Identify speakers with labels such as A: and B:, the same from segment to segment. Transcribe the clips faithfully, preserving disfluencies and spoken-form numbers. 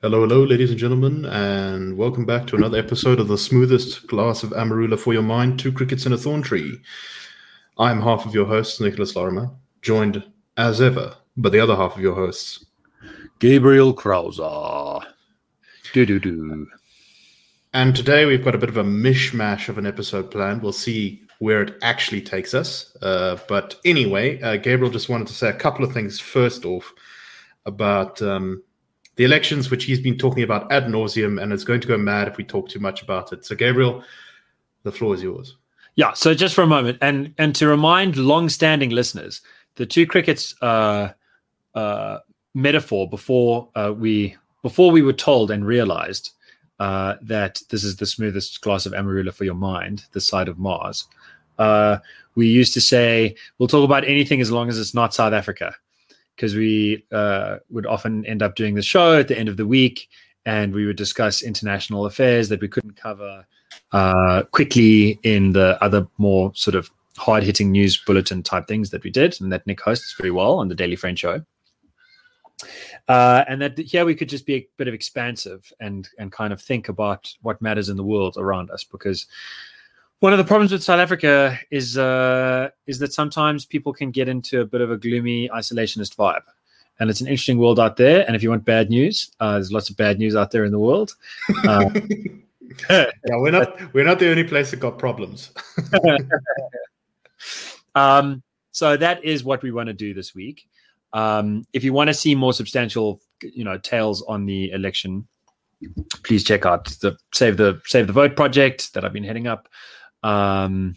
A: Hello, hello, ladies and gentlemen, and welcome back to another episode of the smoothest glass of Amarula for your mind, Two Crickets and a Thorn Tree. I'm half of your host, Nicholas Lorimer, joined as ever by the other half of your hosts,
B: Gabriel Krauser. Do do do.
A: And today we've got a bit of a mishmash of an episode planned. We'll see where it actually takes us. Uh, but anyway, uh, Gabriel just wanted to say a couple of things first off about um, the elections, which he's been talking about ad nauseum, and it's going to go mad if we talk too much about it. So, Gabriel, the floor is yours.
B: Yeah, so just for a moment, and and to remind long-standing listeners, the Two Crickets uh, uh, metaphor before uh, we before we were told and realized uh, that this is the smoothest glass of Amarula for your mind, this side of Mars. Uh, we used to say we'll talk about anything as long as it's not South Africa, because we uh, would often end up doing the show at the end of the week, and we would discuss international affairs that we couldn't cover uh, quickly in the other more sort of hard-hitting news bulletin type things that we did, and that Nick hosts very well on the Daily Friend Show. Uh, and that here we could just be a bit of expansive and and kind of think about what matters in the world around us, because one of the problems with South Africa is uh, is that sometimes people can get into a bit of a gloomy isolationist vibe, and it's an interesting world out there. And if you want bad news, uh, there's lots of bad news out there in the world. Uh,
A: yeah, we're not we're not the only place that got problems.
B: um, so that is what we want to do this week. Um, if you want to see more substantial, you know, tales on the election, please check out the Save the Save the Vote project that I've been heading up. Um,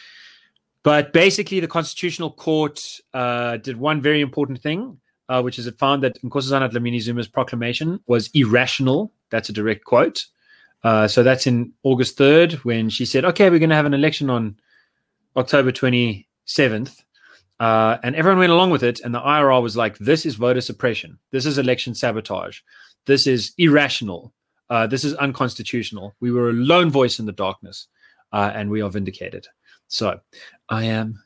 B: but basically, the Constitutional Court uh, did one very important thing, uh, which is it found that Nkosazana Dlamini Zuma's proclamation was irrational. That's a direct quote. Uh, so that's in August third, when she said, okay, we're going to have an election on October twenty-seventh. Uh, and everyone went along with it. And the I R R was like, this is voter suppression. This is election sabotage. This is irrational. Uh, this is unconstitutional. We were a lone voice in the darkness. Uh, and we are vindicated. So I am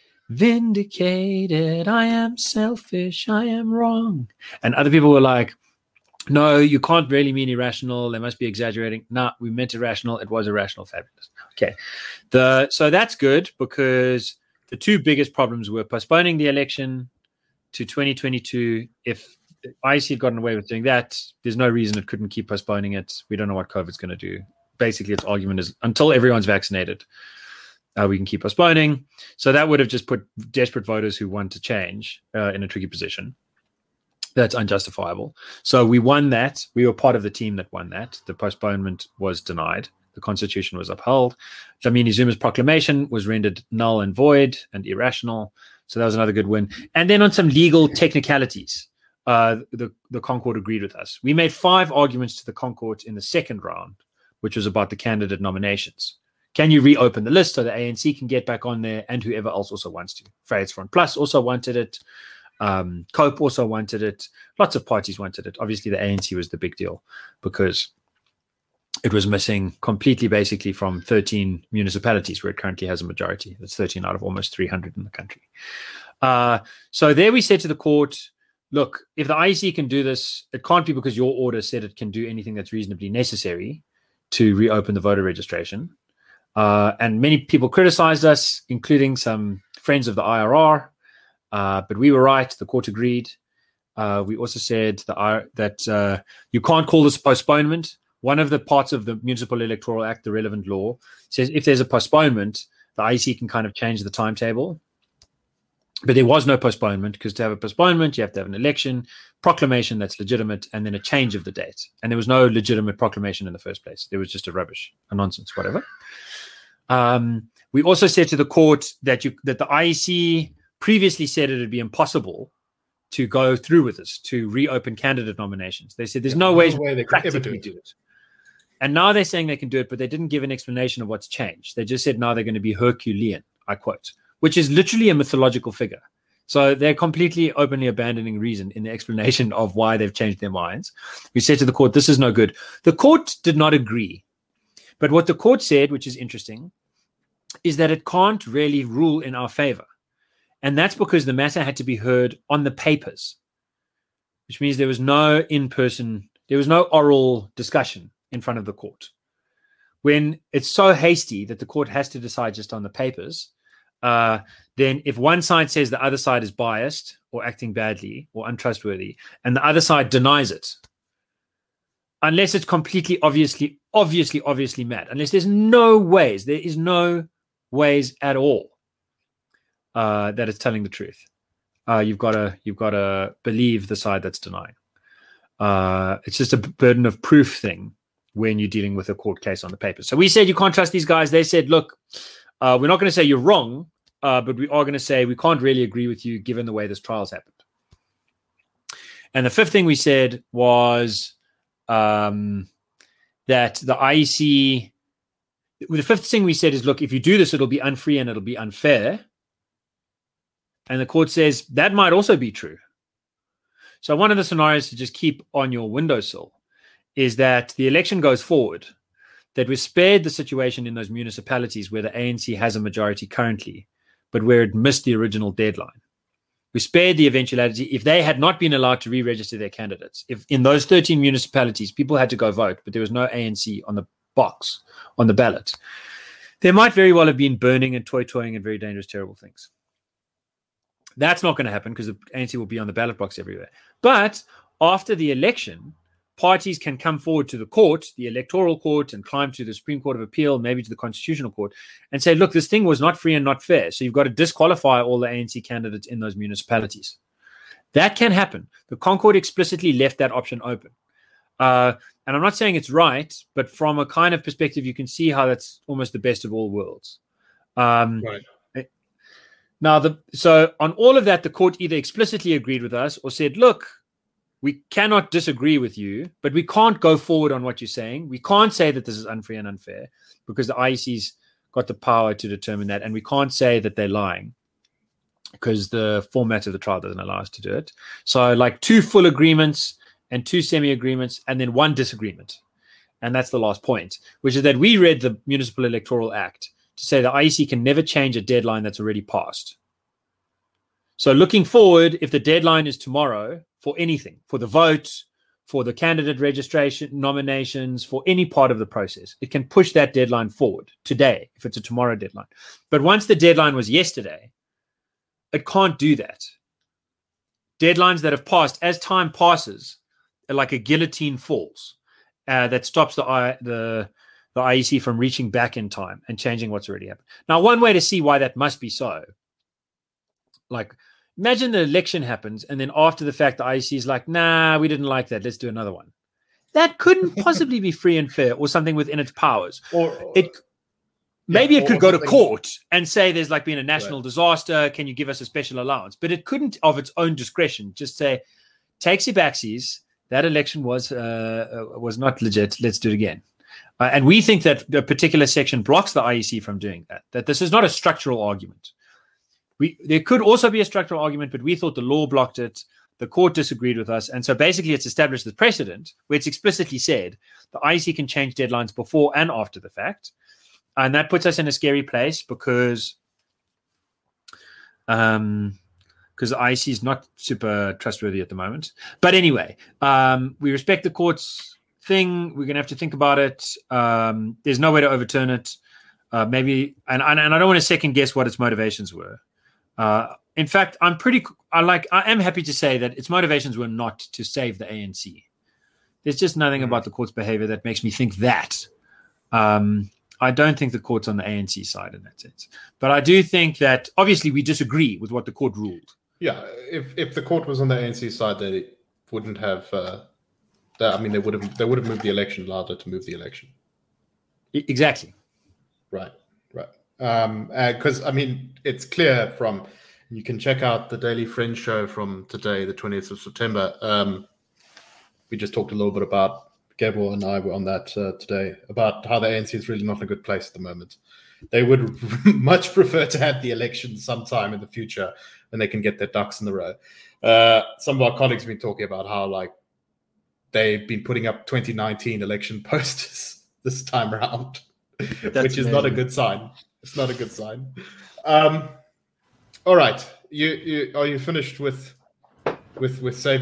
B: vindicated. I am selfish. I am wrong. And other people were like, no, you can't really mean irrational. They must be exaggerating. Nah, we meant irrational. It was irrational. Fabulous. Okay. The so that's good, because the two biggest problems were postponing the election to twenty twenty-two. If I C had gotten away with doing that, there's no reason it couldn't keep postponing it. We don't know what COVID's going to do. Basically, its argument is until everyone's vaccinated, uh, we can keep postponing. So that would have just put desperate voters who want to change uh, in a tricky position. That's unjustifiable. So we won that. We were part of the team that won that. The postponement was denied. The Constitution was upheld. Dlamini Zuma's proclamation was rendered null and void and irrational. So that was another good win. And then on some legal technicalities, uh, the, the Concord agreed with us. We made five arguments to the Concord in the second round, which was about the candidate nominations. Can you reopen the list so the A N C can get back on there, and whoever else also wants to? Vryheidsfront Plus also wanted it. Um, COPE also wanted it. Lots of parties wanted it. Obviously, the A N C was the big deal because it was missing completely, basically, from thirteen municipalities where it currently has a majority. That's thirteen out of almost three hundred in the country. Uh, so there we said to the court, look, if the I E C can do this, it can't be because your order said it can do anything that's reasonably necessary to reopen the voter registration. Uh, and many people criticized us, including some friends of the I R R. Uh, but we were right. The court agreed. Uh, we also said the, that uh, you can't call this a postponement. One of the parts of the Municipal Electoral Act, the relevant law, says if there's a postponement, the I E C can kind of change the timetable. But there was no postponement, because to have a postponement, you have to have an election, proclamation that's legitimate, and then a change of the date. And there was no legitimate proclamation in the first place. There was just a rubbish, a nonsense, whatever. Um, we also said to the court that you that the I E C previously said it would be impossible to go through with this, to reopen candidate nominations. They said there's yeah, no, no way, way they could ever do it. do it. And now they're saying they can do it, but they didn't give an explanation of what's changed. They just said now they're going to be Herculean, I quote, which is literally a mythological figure. So they're completely openly abandoning reason in the explanation of why they've changed their minds. We said to the court, this is no good. The court did not agree. But what the court said, which is interesting, is that it can't really rule in our favor. And that's because the matter had to be heard on the papers, which means there was no in-person There was no oral discussion in front of the court. When it's so hasty that the court has to decide just on the papers, uh, then if one side says the other side is biased or acting badly or untrustworthy, and the other side denies it, unless it's completely obviously, obviously, obviously mad, unless there's no ways, there is no ways at all uh, that it's telling the truth. Uh, you've got to you've got to believe the side that's denying. Uh, it's just a burden of proof thing when you're dealing with a court case on the paper. So we said you can't trust these guys. They said, look, uh, we're not going to say you're wrong, uh, but we are going to say we can't really agree with you given the way this trial's happened. And the fifth thing we said was um, that the I E C, the fifth thing we said is, look, if you do this, it'll be unfree and it'll be unfair. And the court says that might also be true. So one of the scenarios to just keep on your windowsill is that the election goes forward, that we're spared the situation in those municipalities where the A N C has a majority currently, but where it missed the original deadline. We spared the eventuality if they had not been allowed to re-register their candidates. If in those thirteen municipalities, people had to go vote, but there was no A N C on the box, on the ballot, there might very well have been burning and toy-toying and very dangerous, terrible things. That's not going to happen because the A N C will be on the ballot box everywhere. But after the election, parties can come forward to the court, the electoral court, and climb to the Supreme Court of Appeal, maybe to the Constitutional Court, and say, look, this thing was not free and not fair. So you've got to disqualify all the A N C candidates in those municipalities. That can happen. The Concord explicitly left that option open. Uh, and I'm not saying it's right, but from a kind of perspective, you can see how that's almost the best of all worlds. Um,
A: right.
B: Now, the, so on all of that, the court either explicitly agreed with us or said, look, we cannot disagree with you, but we can't go forward on what you're saying. We can't say that this is unfair and unfair because the I E C's got the power to determine that. And we can't say that they're lying because the format of the trial doesn't allow us to do it. So like two full agreements and two semi-agreements and then one disagreement. And that's the last point, which is that we read the Municipal Electoral Act to say the I E C can never change a deadline that's already passed. So looking forward, if the deadline is tomorrow for anything, for the vote, for the candidate registration, nominations, for any part of the process, it can push that deadline forward today if it's a tomorrow deadline. But once the deadline was yesterday, it can't do that. Deadlines that have passed, as time passes, are like a guillotine falls uh, that stops the I, the the I E C from reaching back in time and changing what's already happened. Now, one way to see why that must be so, like, imagine the election happens and then after the fact, the I E C is like, nah, we didn't like that. Let's do another one. That couldn't possibly be free and fair or something within its powers. Or, or it maybe yeah, it could go to court and say there's like been a national right. disaster. Can you give us a special allowance? But it couldn't, of its own discretion, just say, takesy backsies, that election was uh, was not legit. Let's do it again. Uh, and we think that a particular section blocks the I E C from doing that, that this is not a structural argument. We There could also be a structural argument, but we thought the law blocked it. The court disagreed with us. And so basically it's established the precedent where it's explicitly said the I E C can change deadlines before and after the fact. And that puts us in a scary place because um, because the I E C is not super trustworthy at the moment. But anyway, um, we respect the court's thing. We're going to have to think about it. Um, there's no way to overturn it. Uh, maybe, and, and and I don't want to second guess what its motivations were. Uh, in fact, I'm pretty, I like, I am happy to say that its motivations were not to save the A N C. There's just nothing mm-hmm. about the court's behavior that makes me think that. Um, I don't think the court's on the A N C side in that sense. But I do think that obviously we disagree with what the court ruled.
A: Yeah, if if the court was on the A N C side, they wouldn't have. Uh, they, I mean, they would have. They would have moved the election, allowed it to move the election.
B: Exactly.
A: Right. Right. Because um, uh, I mean, it's clear from. You can check out the Daily Friends show from today, the twentieth of September. Um, we just talked a little bit about. Gabriel and I were on that uh, today about how the A N C is really not in a good place at the moment. They would much prefer to have the election sometime in the future when they can get their ducks in the row. Uh, some of our colleagues have been talking about how like they've been putting up twenty nineteen election posters this time around, which is amazing. Not a good sign. It's not a good sign. Um, all right, you, you are you finished with with with saving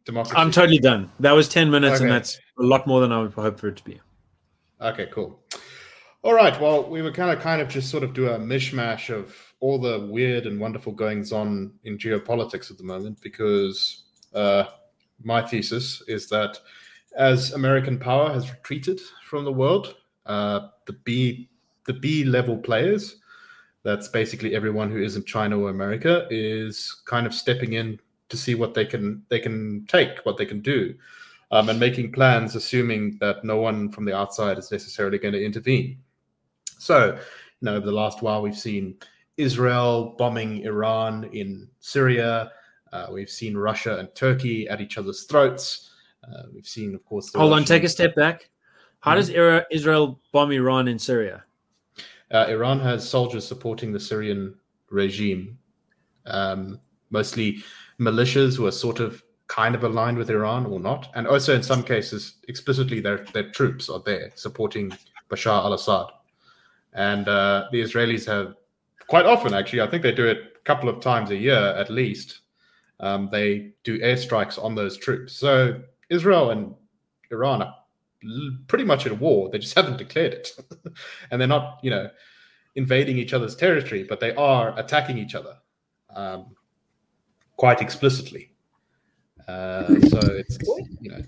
A: democracy.
B: I'm totally done. That was ten minutes,
A: Okay.
B: and that's a lot more than I would hope for it to be.
A: Okay, cool. All right. Well, we were kind of kind of just sort of do a mishmash of all the weird and wonderful goings on in geopolitics at the moment, because uh, my thesis is that as American power has retreated from the world, uh, the B the B level players, that's basically everyone who isn't China or America, is kind of stepping in to see what they can they can take, what they can do, um, and making plans, assuming that no one from the outside is necessarily going to intervene. So, you know, over the last while, we've seen Israel bombing Iran in Syria. Uh, we've seen Russia and Turkey at each other's throats. Uh, we've seen, of course, the
B: Hold on,
A: Russian-
B: take a step back. How
A: Mhm.
B: does Ira- Israel bomb Iran in Syria?
A: Uh, Iran has soldiers supporting the Syrian regime, um, mostly militias who are sort of kind of aligned with Iran or not. And also, in some cases, explicitly, their, their troops are there supporting Bashar al-Assad. And uh, the Israelis have quite often, actually, I think they do it a couple of times a year at least. Um, they do airstrikes on those troops. So Israel and Iran are pretty much at war. They just haven't declared it. And they're not, you know, invading each other's territory, but they are attacking each other um, quite explicitly. Uh, so it's, you know,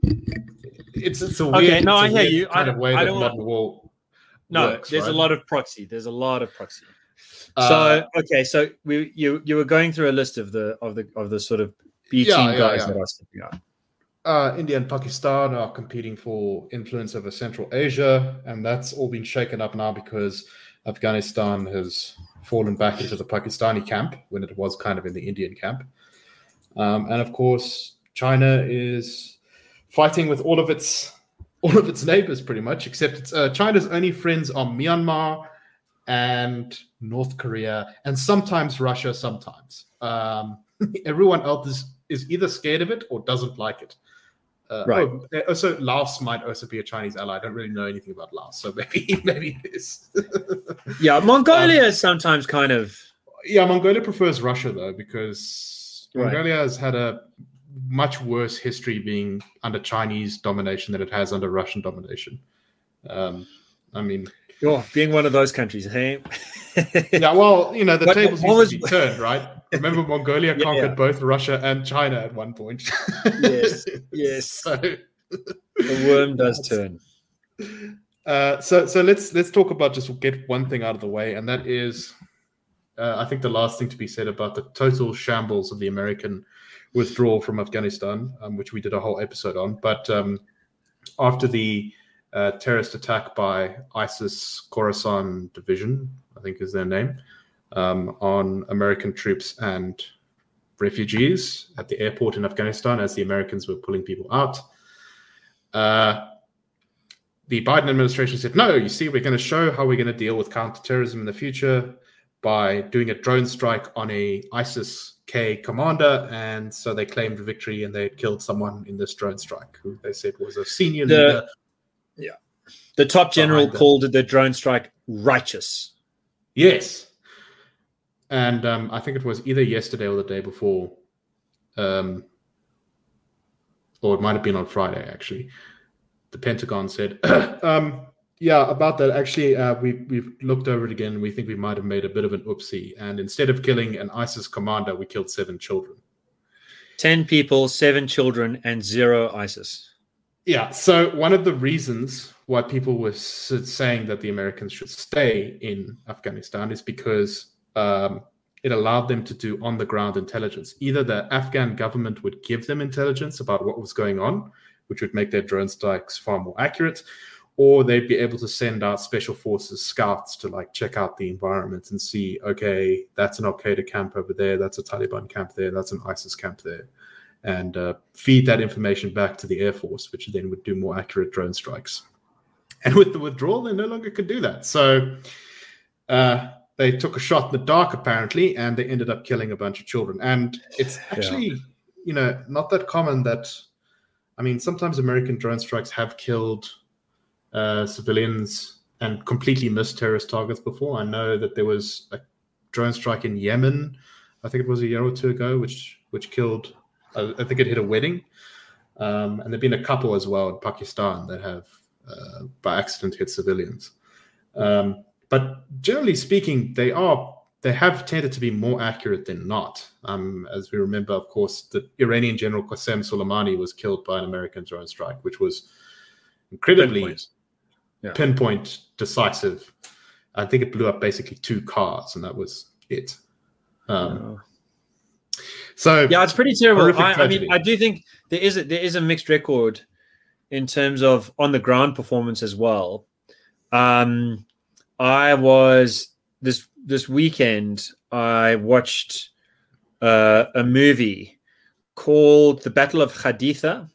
A: it's, it's a weird,
B: Okay, no,
A: it's a
B: I hear
A: weird
B: you.
A: kind
B: I-
A: of way
B: I
A: that
B: don't
A: modern
B: want-
A: war
B: No,
A: works,
B: there's
A: right?
B: a lot of proxy. There's a lot of proxy.
A: Uh,
B: So okay, so we you you were going through a list of the of the of the sort of B
A: Yeah,
B: team
A: yeah,
B: guys
A: yeah.
B: that are stepping up.
A: Uh, India and Pakistan are competing for influence over Central Asia, and that's all been shaken up now because Afghanistan has fallen back into the Pakistani camp when it was kind of in the Indian camp. Um, and of course, China is fighting with all of its all of its neighbors pretty much, except it's, uh, China's only friends are Myanmar and North Korea, and sometimes Russia. Sometimes um, everyone else is, is either scared of it or doesn't like it. Uh,
B: Right.
A: Oh, also, Laos might also be a Chinese ally. I don't really know anything about Laos, so maybe maybe it is.
B: Yeah, Mongolia is sometimes kind of
A: Yeah, Mongolia prefers Russia though, because
B: Right.
A: Mongolia has had a much worse history being under Chinese domination than it has under Russian domination. Um, I mean,
B: oh, being one of those countries, hey.
A: yeah, well, you know, the
B: But
A: tables
B: what
A: used
B: was-
A: to be turned, right? Remember, Mongolia
B: Yeah,
A: conquered
B: yeah.
A: both Russia and China at one point.
B: Yes, yes.
A: So,
B: The worm does turn.
A: Uh, so so let's let's talk about just get one thing out of the way, and that is, uh, I think the last thing to be said about the total shambles of the American withdrawal from Afghanistan, um, which we did a whole episode on. But um, after the uh, terrorist attack by ISIS Khorasan Division, I think is their name, um, on American troops and refugees at the airport in Afghanistan as the Americans were pulling people out. Uh, the Biden administration said, no, you see, we're going to show how we're going to deal with counterterrorism in the future by doing a drone strike on a ISIS-K commander. And so they claimed victory and they had killed someone in this drone strike who they said was a senior
B: The-
A: leader.
B: The top general
A: Behind them.
B: called the drone strike righteous.
A: Yes. And um, I think it was either yesterday or the day before, um, or it might have been on Friday, actually. The Pentagon said, um, yeah, about that, actually, uh, we, we've looked over it again, and we think we might have made a bit of an oopsie. And instead of killing an ISIS commander, we killed seven children.
B: Ten people, seven children, and zero ISIS.
A: Yeah, so one of the reasons why people were s- saying that the Americans should stay in Afghanistan is because um, it allowed them to do on-the-ground intelligence. Either the Afghan government would give them intelligence about what was going on, which would make their drone strikes far more accurate, or they'd be able to send out special forces scouts to like check out the environment and see, okay, that's an Al-Qaeda camp over there, that's a Taliban camp there, that's an ISIS camp there, and uh, feed that information back to the Air Force, which then would do more accurate drone strikes. And with the withdrawal, they no longer could do that. So uh, they took a shot in the dark, apparently, and they ended up killing a bunch of children. And it's actually, yeah. you know, not that common that, I mean, sometimes American drone strikes have killed uh, civilians and completely missed terrorist targets before. I know that there was a drone strike in Yemen, I think it was a year or two ago, which which killed I, I think it hit a wedding. Um, and there've been a couple as well in Pakistan that have, uh, by accident, hit civilians. Um, but generally speaking, they are they have tended to be more accurate than not. Um, as we remember, of course, the Iranian general Qasem Soleimani was killed by an American drone strike, which was incredibly
B: Pinpoint. Yeah.
A: pinpoint decisive. I think it blew up basically two cars, and that was it. Um,
B: Oh.
A: So
B: Yeah, it's pretty terrible.
A: horrific
B: I, I
A: tragedy.
B: mean, I do think there is a, there is a mixed record in terms of on the ground performance as well. Um, I was this this weekend. I watched uh, a movie called The Battle of Haditha,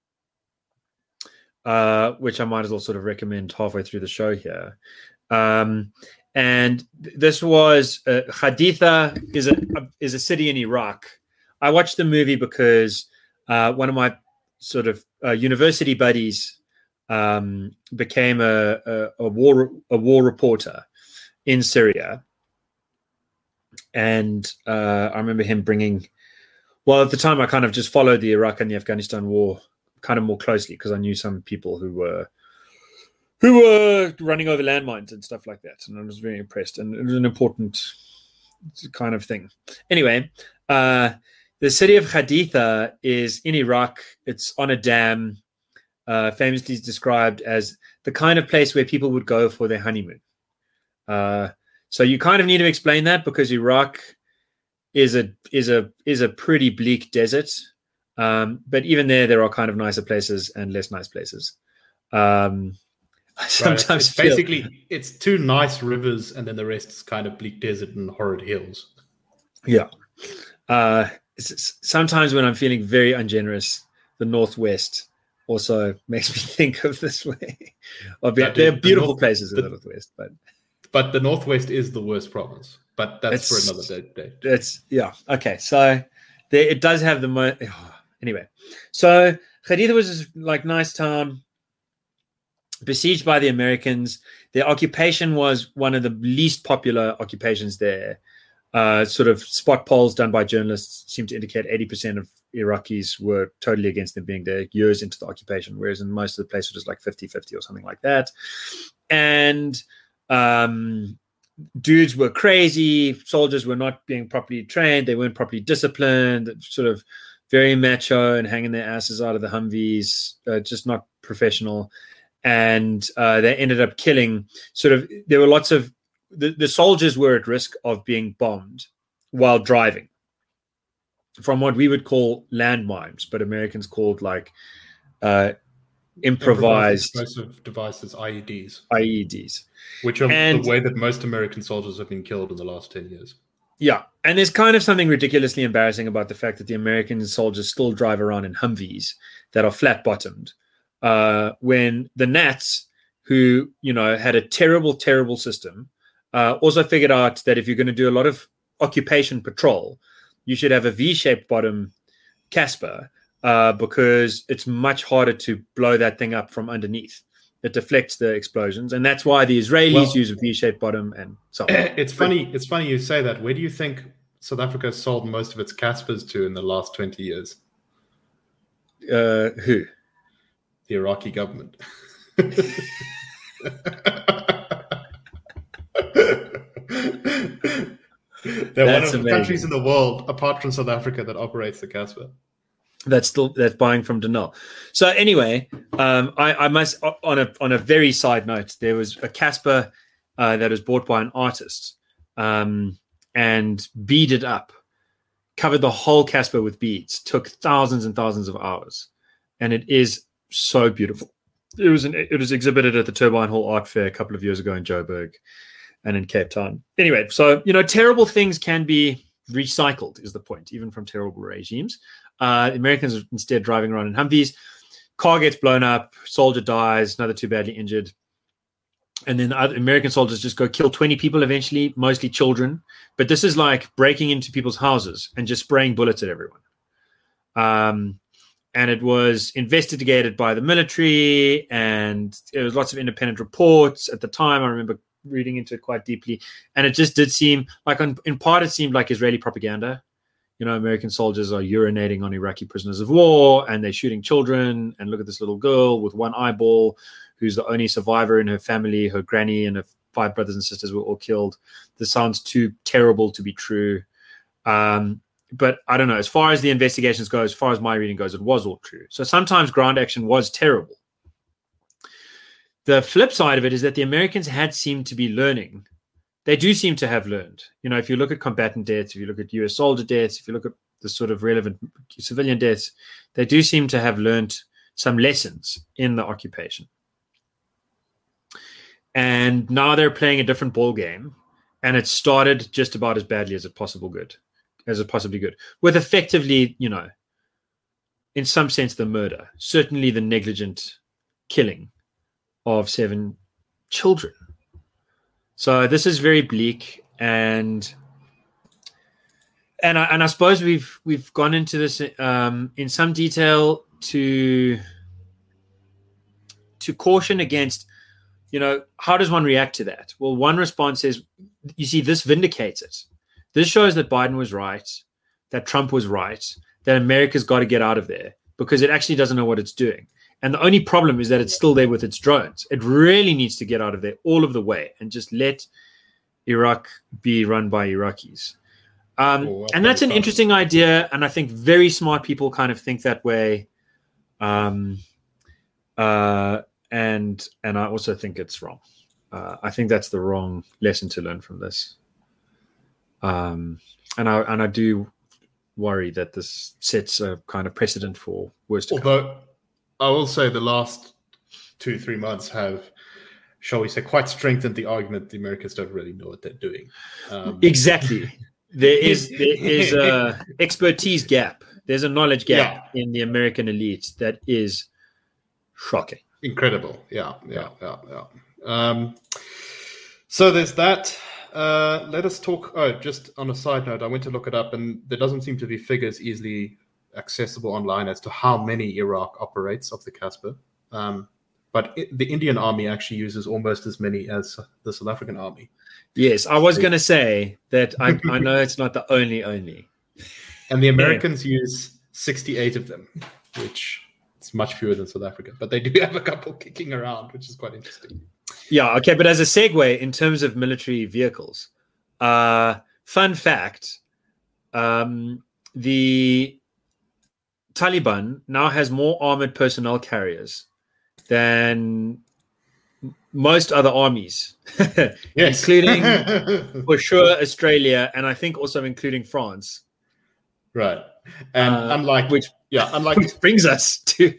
B: uh, which I might as well sort of recommend halfway through the show here. Um, and this was uh, Haditha is a is a city in Iraq. I watched the movie because uh, one of my sort of uh, university buddies um, became a, a, a war a war reporter in Syria, and uh, I remember him bringing. Well, at the time, I kind of just followed the Iraq and the Afghanistan war kind of more closely because I knew some people who were who were running over landmines and stuff like that, and I was very impressed. And it was an important kind of thing. Anyway. Uh, The city of Haditha is in Iraq. It's on a dam, uh, famously described as the kind of place where people would go for their honeymoon. Uh, so you kind of need to explain that because Iraq is a is a is a pretty bleak desert. Um, but even there, there are kind of nicer places and less nice places. Um, I sometimes
A: right. It's
B: feel,
A: basically it's two nice rivers, and then the rest is kind of bleak desert and horrid hills.
B: Yeah. Uh, Sometimes when I'm feeling very ungenerous, the Northwest also makes me think of this way. Well,
A: No,
B: there are
A: dude,
B: beautiful
A: the North,
B: places in
A: the,
B: the Northwest, but
A: but the Northwest is the worst province. But that's for another day. day.
B: It's yeah okay. So there, it does have the most. Oh, anyway, so Haditha was this, like nice town, besieged by the Americans. Their occupation was one of the least popular occupations there. Uh, sort of spot polls done by journalists seem to indicate eighty percent of Iraqis were totally against them being there years into the occupation, whereas in most of the places it was like fifty-fifty or something like that. And um, dudes were crazy. Soldiers were not being properly trained. They weren't properly disciplined, sort of very macho and hanging their asses out of the Humvees, uh, just not professional. And uh, they ended up killing sort of, there were lots of, The, the soldiers were at risk of being bombed while driving from what we would call landmines, but Americans called like uh, improvised,
A: improvised explosive devices, I E Ds.
B: I E Ds.
A: Which are
B: and,
A: the way that most American soldiers have been killed in the last ten years.
B: Yeah. And there's kind of something ridiculously embarrassing about the fact that the American soldiers still drive around in Humvees that are flat bottomed uh, when the Nats, who, you know, had a terrible, terrible system, Uh, also figured out that if you're going to do a lot of occupation patrol, you should have a V-shaped bottom Casper uh, because it's much harder to blow that thing up from underneath. It deflects the explosions, and that's why the Israelis
A: Well,
B: use a V-shaped bottom and so on.
A: It's funny. It's funny you say that. Where do you think South Africa sold most of its Caspers to in the last twenty years?
B: Uh, who?
A: The Iraqi government. They're
B: That's
A: one of the
B: amazing.
A: countries in the world, apart from South Africa, that operates the Casper.
B: That's still that's buying from Denel. So anyway, um, I, I must on a on a very side note, there was a Casper uh, that was bought by an artist um, and beaded up, covered the whole Casper with beads. Took thousands and thousands of hours, and it is so beautiful. It was an, it was exhibited at the Turbine Hall Art Fair a couple of years ago in Joburg and in Cape Town. Anyway, so you know, terrible things can be recycled, is the point, even from terrible regimes. Uh, Americans are instead driving around in Humvees. Car gets blown up, soldier dies, another two badly injured. And then other American soldiers just go kill twenty people eventually, mostly children. But this is like breaking into people's houses and just spraying bullets at everyone. Um, and it was investigated by the military, and there was lots of independent reports at the time. I remember reading into it quite deeply. And it just did seem like, on, in part, it seemed like Israeli propaganda. you know, American soldiers are urinating on Iraqi prisoners of war and they're shooting children. And look at this little girl with one eyeball who's the only survivor in her family. Her granny and her five brothers and sisters were all killed. This sounds too terrible to be true. Um, but I don't know. As far as the investigations go, as far as my reading goes, it was all true. So sometimes ground action was terrible. The flip side of it is that the Americans had seemed to be learning. They do seem to have learned. You know, if you look at combatant deaths, if you look at U S soldier deaths, if you look at the sort of relevant civilian deaths, they do seem to have learned some lessons in the occupation. And now they're playing a different ball game, and it started just about as badly as it possible good, as it possibly good, with effectively, you know, in some sense, the murder, certainly the negligent killing of seven children. So this is very bleak, and and I, and I suppose we've we've gone into this um, in some detail to to caution against, you know, how does one react to that? Well, one response is, you see, this vindicates it. This shows that Biden was right, that Trump was right, that America's got to get out of there because it actually doesn't know what it's doing. And the only problem is that it's still there with its drones. It really needs to get out of there all of the way and just let Iraq be run by Iraqis. Um, oh, and that's an interesting idea. And I think very smart people kind of think that way. Um, uh, and and I also think it's wrong. Uh, I think that's the wrong lesson to learn from this. Um, and I and I do worry that this sets a kind of precedent for worse to
A: Although,
B: come.
A: I will say the last two, three months have, shall we say, quite strengthened the argument the Americans don't really know what they're doing. Um,
B: exactly. There is there is a expertise gap. There's a knowledge gap yeah. in the American elite that is shocking.
A: Incredible. Yeah, yeah, yeah, yeah. Um, so there's that. Uh, let us talk. Oh, just on a side note, I went to look it up, and there doesn't seem to be figures easily accessible online as to how many Iraq operates off the Casper. Um, but it, the Indian army actually uses almost as many as the South African army.
B: Yes, I was going to say that I, I know it's not the only only.
A: And the Americans yeah. use sixty-eight of them, which is much fewer than South Africa. But they do have a couple kicking around, which is quite interesting.
B: Yeah, okay. But as a segue, in terms of military vehicles, uh, fun fact, um, the Taliban now has more armored personnel carriers than most other armies,
A: yes.
B: including for sure Australia, and I think also including France.
A: Right, and
B: uh,
A: unlike
B: which,
A: yeah, unlike
B: which brings us to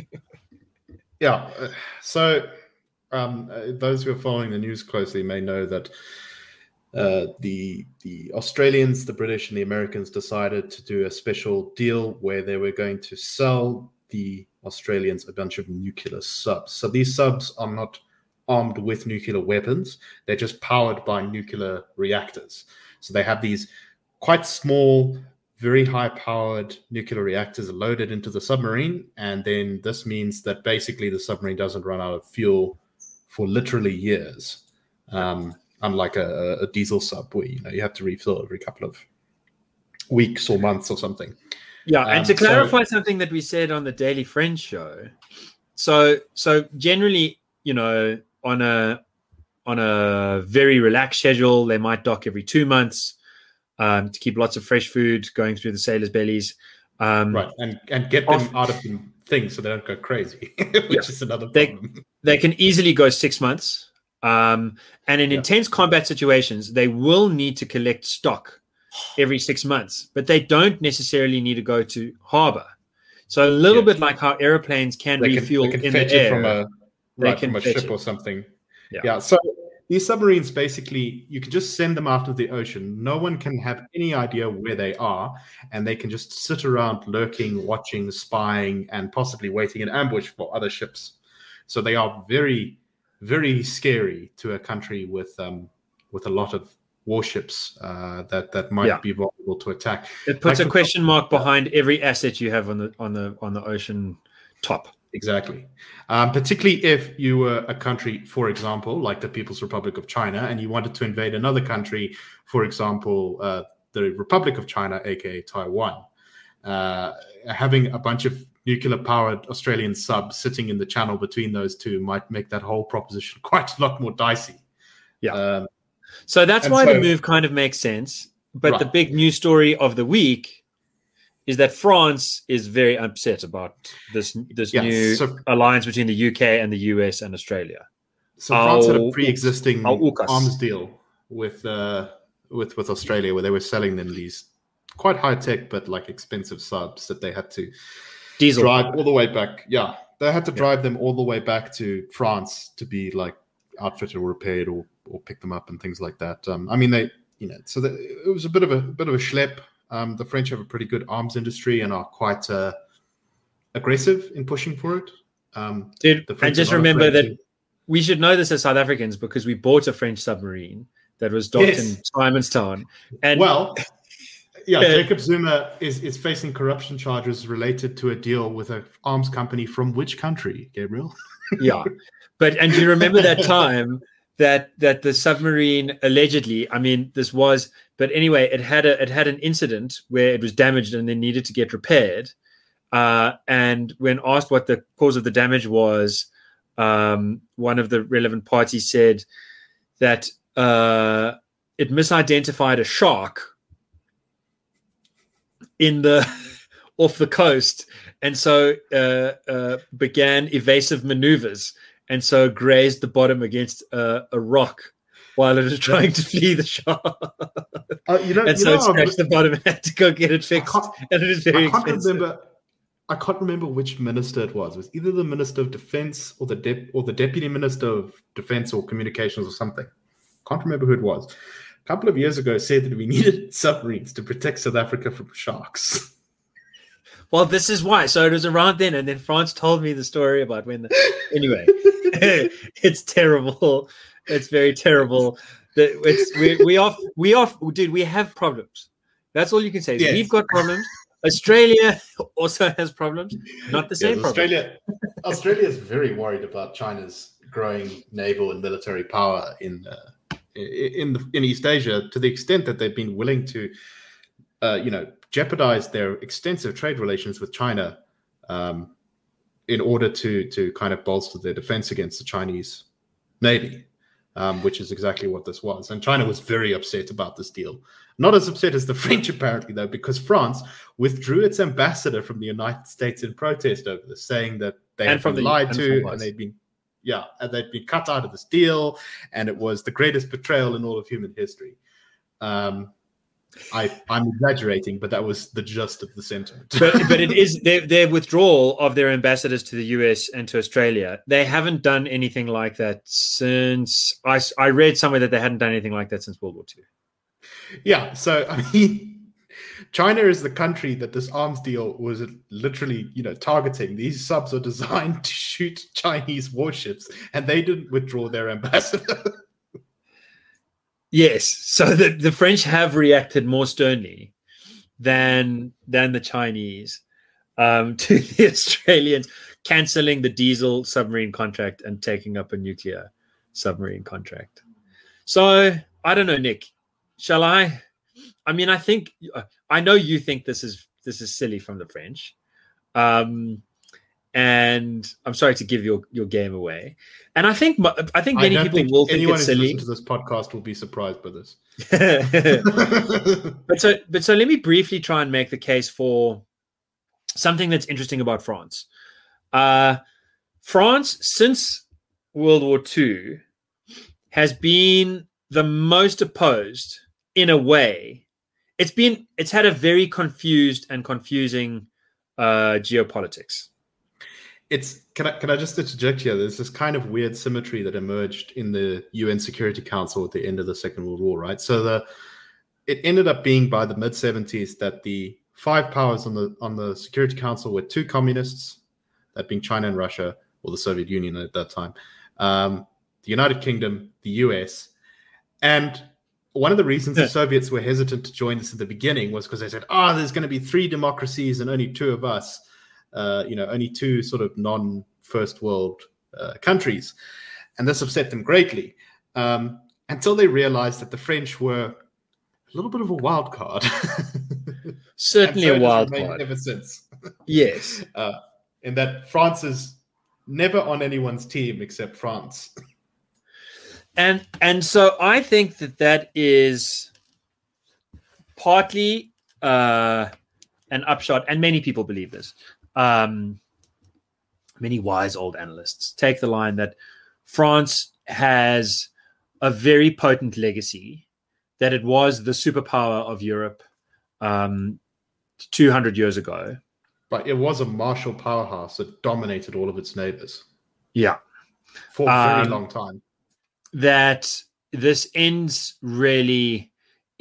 A: yeah. So um, those who are following the news closely may know that uh, the the Australians, the British, and the Americans decided to do a special deal where they were going to sell the Australians a bunch of nuclear subs. So these subs are not armed with nuclear weapons. They're just powered by nuclear reactors. So they have these quite small, very high-powered nuclear reactors loaded into the submarine. And then this means that basically the submarine doesn't run out of fuel for literally years, um, unlike a, a diesel sub where you know you have to refill every couple of weeks or months or something.
B: Yeah, and um, to clarify
A: so,
B: something that we said on the Daily Friends show, so so generally, you know, on a on a very relaxed schedule, they might dock every two months um, to keep lots of fresh food going through the sailors' bellies, um,
A: right? And and get them off, out of the thing so they don't go crazy, which yeah, is another problem.
B: They, they can easily go six months, um, and in yeah. intense combat situations, they will need to collect stock every six months, but they don't necessarily need to go to harbor. So a little yeah. bit like how airplanes can
A: they
B: refuel
A: can, they can
B: in
A: fetch
B: the air.
A: It from a, right, from a ship
B: it.
A: or something.
B: Yeah.
A: yeah. So these submarines, basically, you can just send them out of the ocean. No one can have any idea where they are, and they can just sit around lurking, watching, spying, and possibly waiting in ambush for other ships. So they are very, very scary to a country with um, with a lot of warships uh, that that might yeah. be vulnerable to attack.
B: It puts like a question mark behind every asset you have on the on the on the ocean top.
A: Exactly, um, particularly if you were a country, for example, like the People's Republic of China, and you wanted to invade another country, for example, uh, the Republic of China, aka Taiwan. Uh, having a bunch of nuclear-powered Australian subs sitting in the channel between those two might make that whole proposition quite a lot more dicey.
B: Yeah.
A: Um,
B: so that's why
A: so,
B: the move kind of makes sense. But
A: right.
B: the big news story of the week is that France is very upset about this this
A: yeah,
B: new
A: so,
B: alliance between the U K and the U S and Australia.
A: So France had a pre-existing
B: I'll,
A: arms deal with uh, with with Australia, where they were selling them these quite high tech but like expensive subs that they had to
B: Diesel.
A: drive all the way back. Yeah, they had to drive yeah. them all the way back to France to be like outfitted or repaired or or pick them up and things like that. Um, I mean, they you know, so the, it was a bit of a, a bit of a schlep. Um, the French have a pretty good arms industry and are quite uh, aggressive in pushing for it. Um,
B: Dude, and just remember that. To, we should know this as South Africans because we bought a French submarine that was docked yes. in Simonstown. And
A: well, yeah, uh, Jacob Zuma is, is facing corruption charges related to a deal with an arms company from which country, Gabriel?
B: yeah, but and you remember that time that that the submarine allegedly, I mean, this was, but anyway, it had a it had an incident where it was damaged and then needed to get repaired. Uh, and when asked what the cause of the damage was, Um, one of the relevant parties said that uh, it misidentified a shark in the off the coast, and so uh, uh, began evasive maneuvers, and so grazed the bottom against uh, a rock while it was trying to flee the shark.
A: Uh, you know,
B: and
A: you
B: so
A: know,
B: it scratched the bottom and had to go get it fixed, and it is very
A: I can't
B: expensive.
A: Remember. I can't remember which minister it was. It was either the Minister of Defense or the de- or the Deputy Minister of Defense or Communications or something. Can't remember who it was. A couple of years ago said that we needed submarines to protect South Africa from sharks.
B: Well, this is why. So it was around then, and then France told me the story about when. The, anyway, it's terrible. It's very terrible. It's we we off we off dude. We have problems. That's all you can say. Yes. We've got problems. Australia also has problems, not the same
A: yes,
B: problem.
A: Australia, Australia is very worried about China's growing naval and military power in uh, in the, in East Asia, to the extent that they've been willing to, uh, you know, jeopardize their extensive trade relations with China um, in order to to kind of bolster their defense against the Chinese Navy, um, which is exactly what this was. And China was very upset about this deal. Not as upset as the French, apparently, though, because France withdrew its ambassador from the United States in protest over this, saying that they
B: and
A: had
B: from
A: been
B: the,
A: lied
B: and
A: to and they'd been, yeah, and they'd been cut out of this deal, and it was the greatest betrayal in all of human history. Um, I, I'm exaggerating, but that was the gist of the sentiment.
B: but, but it is their, their withdrawal of their ambassadors to the U S and to Australia. They haven't done anything like that since I, I read somewhere that they hadn't done anything like that since World War Two.
A: Yeah, so I mean, China is the country that this arms deal was literally, you know, targeting. These subs are designed to shoot Chinese warships, and they didn't withdraw their ambassador.
B: Yes, so the, the French have reacted more sternly than than the Chinese um, to the Australians cancelling the diesel submarine contract and taking up a nuclear submarine contract. So I don't know, Nick. Shall I? I mean, I think I know you think this is this is silly from the French, um, and I'm sorry to give your, your game away. And I think I think many
A: I
B: people
A: think
B: will think
A: anyone
B: it's silly.
A: Anyone who's listened to this podcast will be surprised by this.
B: but so, but so, let me briefly try and make the case for something that's interesting about France. Uh, France, since World War Two, has been the most opposed. In a way, it's been it's had a very confused and confusing uh, geopolitics.
A: It's can I can I just interject here? There's this kind of weird symmetry that emerged in the U N Security Council at the end of the Second World War, right? So the it ended up being by the mid seventies that the five powers on the on the Security Council were two communists, that being China and Russia, or the Soviet Union at that time, um, the United Kingdom, the U S, and one of the reasons the Soviets were hesitant to join this at the beginning was because they said, oh, there's going to be three democracies and only two of us, uh, you know, only two sort of non-first world uh, countries. And this upset them greatly um, until they realized that the French were little bit of a wild card.
B: Certainly
A: so
B: a wild
A: remained
B: card.
A: ever since.
B: Yes.
A: Uh, in that France is never on anyone's team except France.
B: And and so I think that that is partly uh, an upshot, and many people believe this. Um, many wise old analysts take the line that France has a very potent legacy, that it was the superpower of Europe um, two hundred years ago.
A: But it was a martial powerhouse that dominated all of its neighbors.
B: Yeah.
A: For a very
B: Um,
A: long time.
B: That this ends really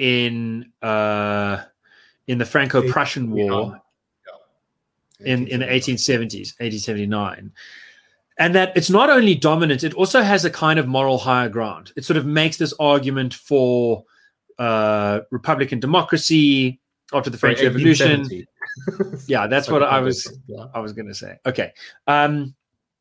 B: in uh, in the Franco-Prussian War
A: yeah.
B: in, in the eighteen seventies, eighteen seventy-nine. And that it's not only dominant, it also has a kind of moral higher ground. It sort of makes this argument for uh, Republican democracy after the French Revolution. Yeah, that's what I was yeah. I was going to say. Okay. Um,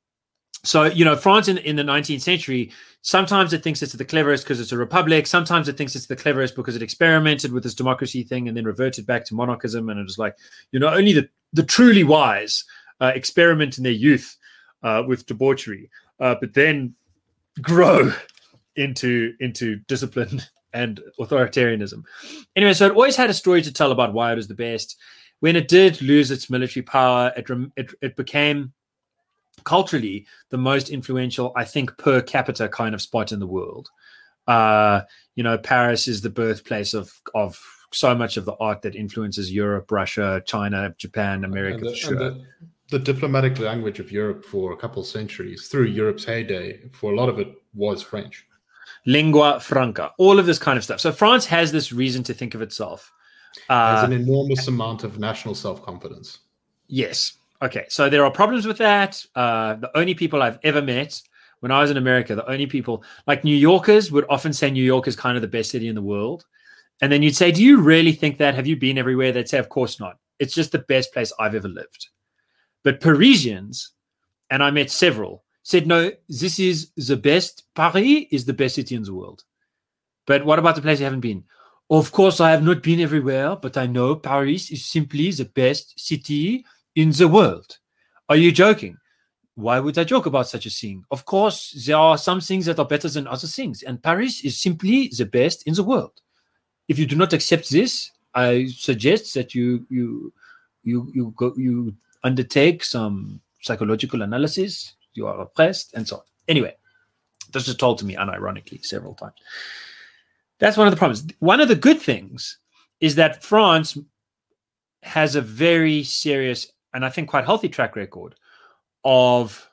B: so, you know, France in, in the nineteenth century, sometimes it thinks it's the cleverest because it's a republic. Sometimes it thinks it's the cleverest because it experimented with this democracy thing and then reverted back to monarchism. And it was like, you know, only the, the truly wise uh, experiment in their youth uh, with debauchery, uh, but then grow into, into discipline and authoritarianism. Anyway, so it always had a story to tell about why it was the best. When it did lose its military power, it, it, it became culturally the most influential, I think, per capita kind of spot in the world. Uh, you know, Paris is the birthplace of of so much of the art that influences Europe, Russia, China, Japan, America,
A: the,
B: for sure.
A: The, the diplomatic language of Europe for a couple of centuries, through Europe's heyday, for a lot of it was French.
B: Lingua franca, all of this kind of stuff. So France has this reason to think of itself.
A: Uh, There's an enormous amount of national self-confidence.
B: Yes. Okay. So there are problems with that. Uh, the only people I've ever met when I was in America, the only people, like New Yorkers would often say New York is kind of the best city in the world. And then you'd say, do you really think that? Have you been everywhere? They'd say, of course not. It's just the best place I've ever lived. But Parisians, and I met several, said, no, this is the best. Paris is the best city in the world. But what about the place you haven't been? Of course, I have not been everywhere, but I know Paris is simply the best city in the world. Are you joking? Why would I joke about such a thing? Of course, there are some things that are better than other things, and Paris is simply the best in the world. If you do not accept this, I suggest that you you you you go you undertake some psychological analysis. You are oppressed, and so on. Anyway, this is told to me unironically several times. That's one of the problems. One of the good things is that France has a very serious and I think quite healthy track record of,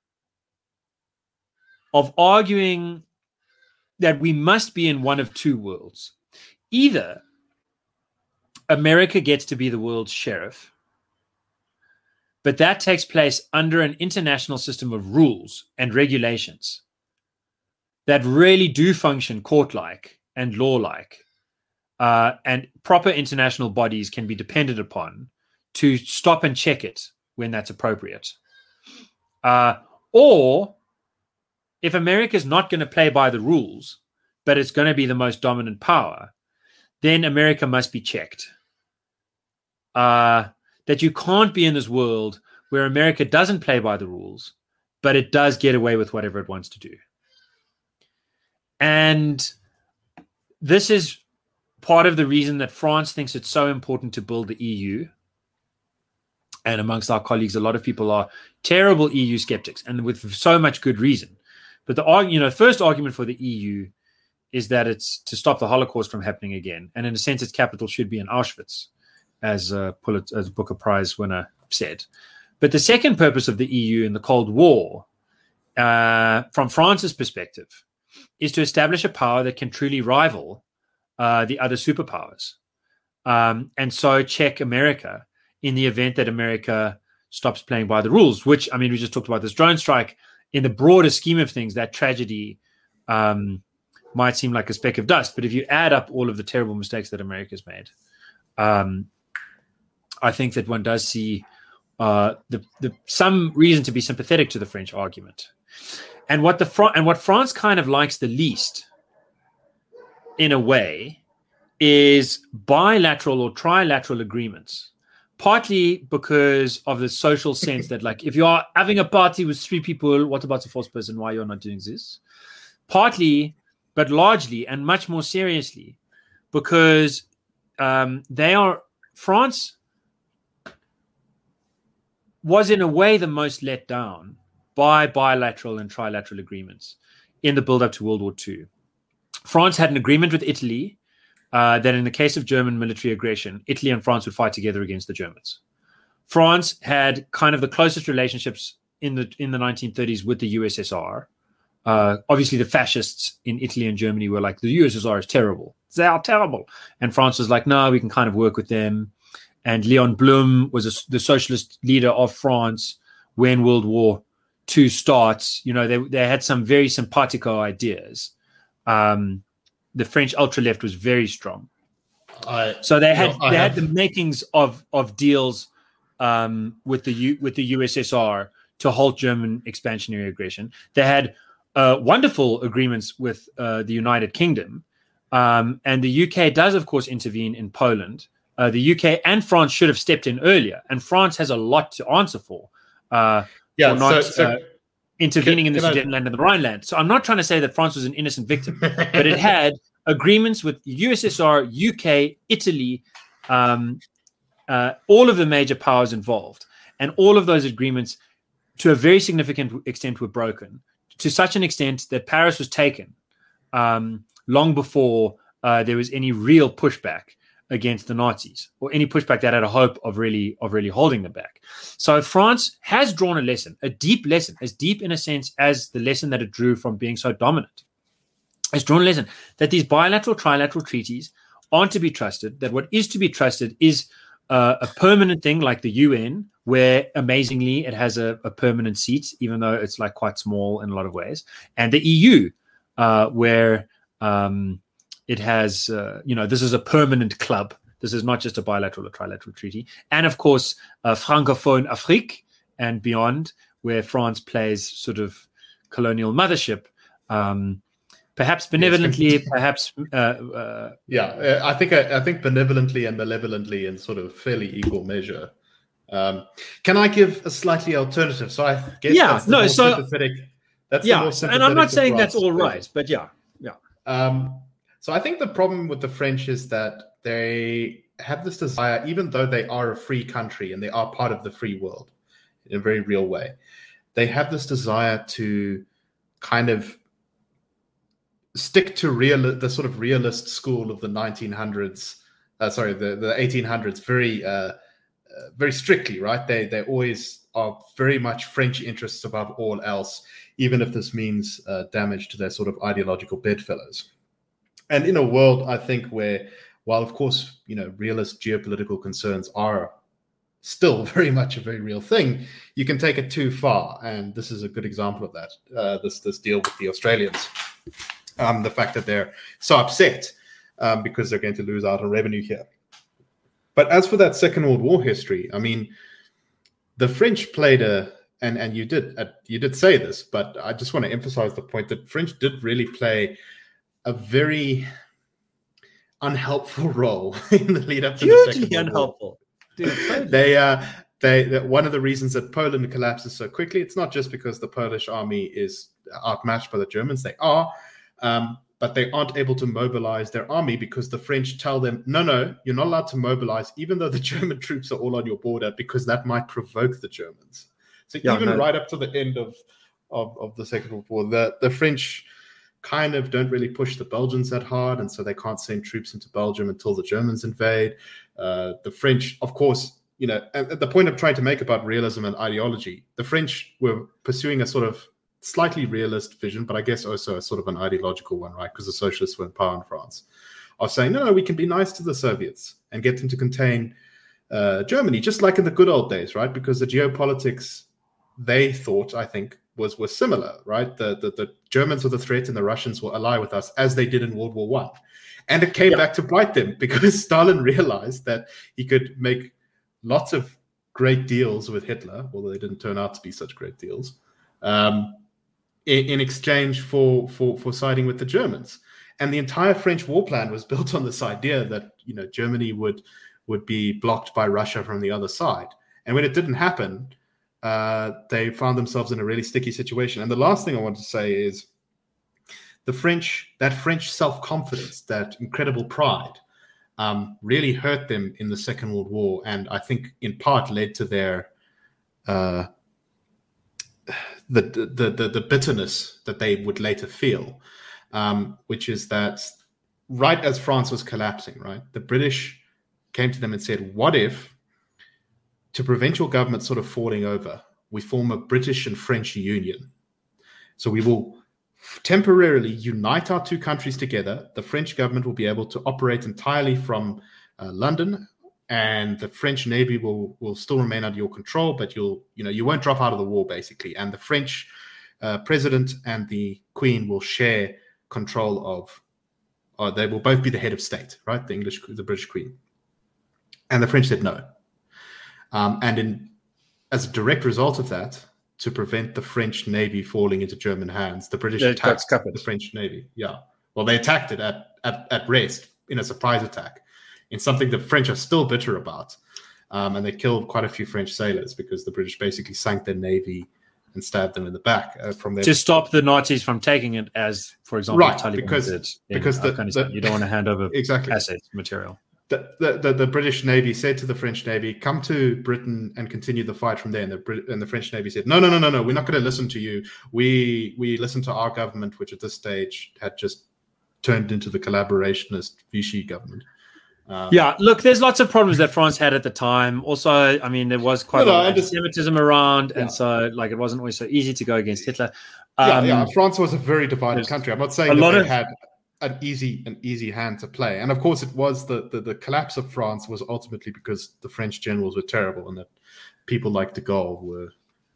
B: of arguing that we must be in one of two worlds. Either America gets to be the world's sheriff, but that takes place under an international system of rules and regulations that really do function court-like and law-like, uh, and proper international bodies can be depended upon to stop and check it when that's appropriate. Uh, or if America is not going to play by the rules, but it's going to be the most dominant power, then America must be checked. Uh, that you can't be in this world where America doesn't play by the rules, but it does get away with whatever it wants to do. And this is part of the reason that France thinks it's so important to build the E U. And amongst our colleagues, a lot of people are terrible E U skeptics, and with so much good reason. But the you know first argument for the E U is that it's to stop the Holocaust from happening again. And in a sense, its capital should be in Auschwitz, as a, Pulitzer, as a Booker Prize winner said. But the second purpose of the E U in the Cold War, uh, from France's perspective, is to establish a power that can truly rival uh, the other superpowers. Um, and so check America in the event that America stops playing by the rules, which, I mean, we just talked about this drone strike. In the broader scheme of things, that tragedy um, might seem like a speck of dust. But if you add up all of the terrible mistakes that America's made, um, I think that one does see uh, the, the, some reason to be sympathetic to the French argument. And what the Fr- and what France kind of likes the least, in a way, is bilateral or trilateral agreements. Partly because of the social sense that, like, if you are having a party with three people, what about the fourth person? Why you're not doing this? Partly, but largely and much more seriously, because um, they are France was in a way the most let down by bilateral and trilateral agreements in the build-up to World War Two. France had an agreement with Italy uh, that in the case of German military aggression, Italy and France would fight together against the Germans. France had kind of the closest relationships in the in the nineteen thirties with the U S S R. Uh, obviously, the fascists in Italy and Germany were like, the U S S R is terrible. They are terrible. And France was like, no, we can kind of work with them. And Leon Blum was a, the socialist leader of France when World War Two starts. You know, they they had some very simpatico ideas. Um, the French ultra-left was very strong.
A: I,
B: so they had
A: no,
B: they
A: have...
B: had the makings of of deals um, with the U, with the U S S R to halt German expansionary aggression. They had uh, wonderful agreements with uh, the United Kingdom, um, and the U K does, of course, intervene in Poland. Uh, the U K and France should have stepped in earlier, and France has a lot to answer for. Uh,
A: yeah,
B: for not
A: so, so,
B: uh, intervening
A: can,
B: in the Sudetenland and the Rhineland. So I'm not trying to say that France was an innocent victim, but it had agreements with U S S R, U K, Italy, um, uh, all of the major powers involved. And all of those agreements, to a very significant extent, were broken, to such an extent that Paris was taken um, long before uh, there was any real pushback against the Nazis, or any pushback that had a hope of really of really holding them back. So France has drawn a lesson, a deep lesson, as deep in a sense as the lesson that it drew from being so dominant. It's drawn a lesson that these bilateral, trilateral treaties aren't to be trusted, that what is to be trusted is uh, a permanent thing like the U N, where amazingly it has a, a permanent seat, even though it's like quite small in a lot of ways, and the E U, uh, where um, it has, uh, you know, this is a permanent club. This is not just a bilateral or trilateral treaty. And of course, uh, Francophone Afrique and beyond, where France plays sort of colonial mothership, um, perhaps benevolently, yes. perhaps. Uh, uh,
A: yeah, I think I, I think benevolently and malevolently in sort of fairly equal measure. Um, can I give a slightly alternative? So I guess
B: yeah,
A: that's the
B: no,
A: more
B: so
A: sympathetic. That's
B: yeah,
A: the more
B: so, and I'm not saying that's all
A: version.
B: right, but yeah, yeah.
A: Um, so I think the problem with the French is that they have this desire, even though they are a free country and they are part of the free world in a very real way, they have this desire to kind of stick to real, the sort of realist school of the nineteen hundreds, uh, sorry, the, the eighteen hundreds, very, uh, uh, very strictly, right? They they always are very much French interests above all else, even if this means uh, damage to their sort of ideological bedfellows. And in a world, I think, where, while of course, you know, realist geopolitical concerns are still very much a very real thing, you can take it too far. And this is a good example of that, uh, this, this deal with the Australians. Um, the fact that they're so upset um, because they're going to lose out on revenue here. But as for that Second World War history, I mean, the French played a, and, and you did uh, you did say this, but I just want to emphasize the point that French did really play a very unhelpful role in the lead up to
B: Hugely
A: the Second World
B: unhelpful.
A: War. Dude, they, uh, they, they, one of the reasons that Poland collapses so quickly, it's not just because the Polish army is outmatched by the Germans. They are, um, but they aren't able to mobilize their army because the French tell them, no, no, you're not allowed to mobilize, even though the German troops are all on your border, because that might provoke the Germans. So yeah, even no. right up to the end of, of, of the Second World War, the, the French kind of don't really push the Belgians that hard, and so they can't send troops into Belgium until the Germans invade. Uh, the French, of course, you know, and the point I'm trying to make about realism and ideology, the French were pursuing a sort of slightly realist vision, but I guess also a sort of an ideological one, right? Because the socialists were in power in France, are saying, no, no, we can be nice to the Soviets and get them to contain uh, Germany, just like in the good old days, right? Because the geopolitics, they thought, I think, was was similar, right? The, the the Germans were the threat and the Russians will ally with us, as they did in World War One. And it came yeah. back to bite them because Stalin realized that he could make lots of great deals with Hitler, although they didn't turn out to be such great deals, um, in, in exchange for, for, for siding with the Germans. And the entire French war plan was built on this idea that, you know, Germany would would be blocked by Russia from the other side. And when it didn't happen, uh, they found themselves in a really sticky situation. And the last thing I want to say is the French, that French self-confidence, that incredible pride, um, really hurt them in the Second World War. And I think in part led to their uh, the, the, the, the bitterness that they would later feel, um, which is that right as France was collapsing, right, the British came to them and said, what if, to prevent your government sort of falling over, we form a British and French union? So we will temporarily unite our two countries together. The French government will be able to operate entirely from uh, London, and the French Navy will, will still remain under your control, but you'll, you know, you won't drop out of the war, basically. And the French uh, president and the Queen will share control of, or they will both be the head of state, right? The English, the British Queen. And the French said no. Um, and in, as a direct result of that, to prevent the French Navy falling into German hands, the British
B: yeah,
A: attacked the French Navy. Yeah. Well, they attacked it at, at, at rest in a surprise attack, in something the French are still bitter about. Um, and they killed quite a few French sailors because the British basically sank their navy and stabbed them in the back uh, from their
B: to stop the Nazis from taking it, as, for example,
A: right,
B: Taliban
A: because,
B: did in
A: because the,
B: Afghanistan.
A: the,
B: you don't want to hand over
A: exactly.
B: assets, material.
A: The, the, the, the British Navy said to the French Navy, come to Britain and continue the fight from there. And the, Brit- and the French Navy said, no, no, no, no, no, we're not going to listen to you. We we listen to our government, which at this stage had just turned into the collaborationist Vichy government. Um,
B: yeah, look, there's lots of problems that France had at the time. Also, I mean, there was quite
A: no,
B: a lot
A: no,
B: of anti-Semitism around,
A: yeah.
B: and so like it wasn't always so easy to go against Hitler.
A: Um, yeah, yeah,
B: Um,
A: France was a very divided country. I'm not saying
B: a
A: that
B: lot
A: they
B: of-
A: had an easy an easy hand to play. And of course, it was the, the, the collapse of France was ultimately because the French generals were terrible and that people like de Gaulle were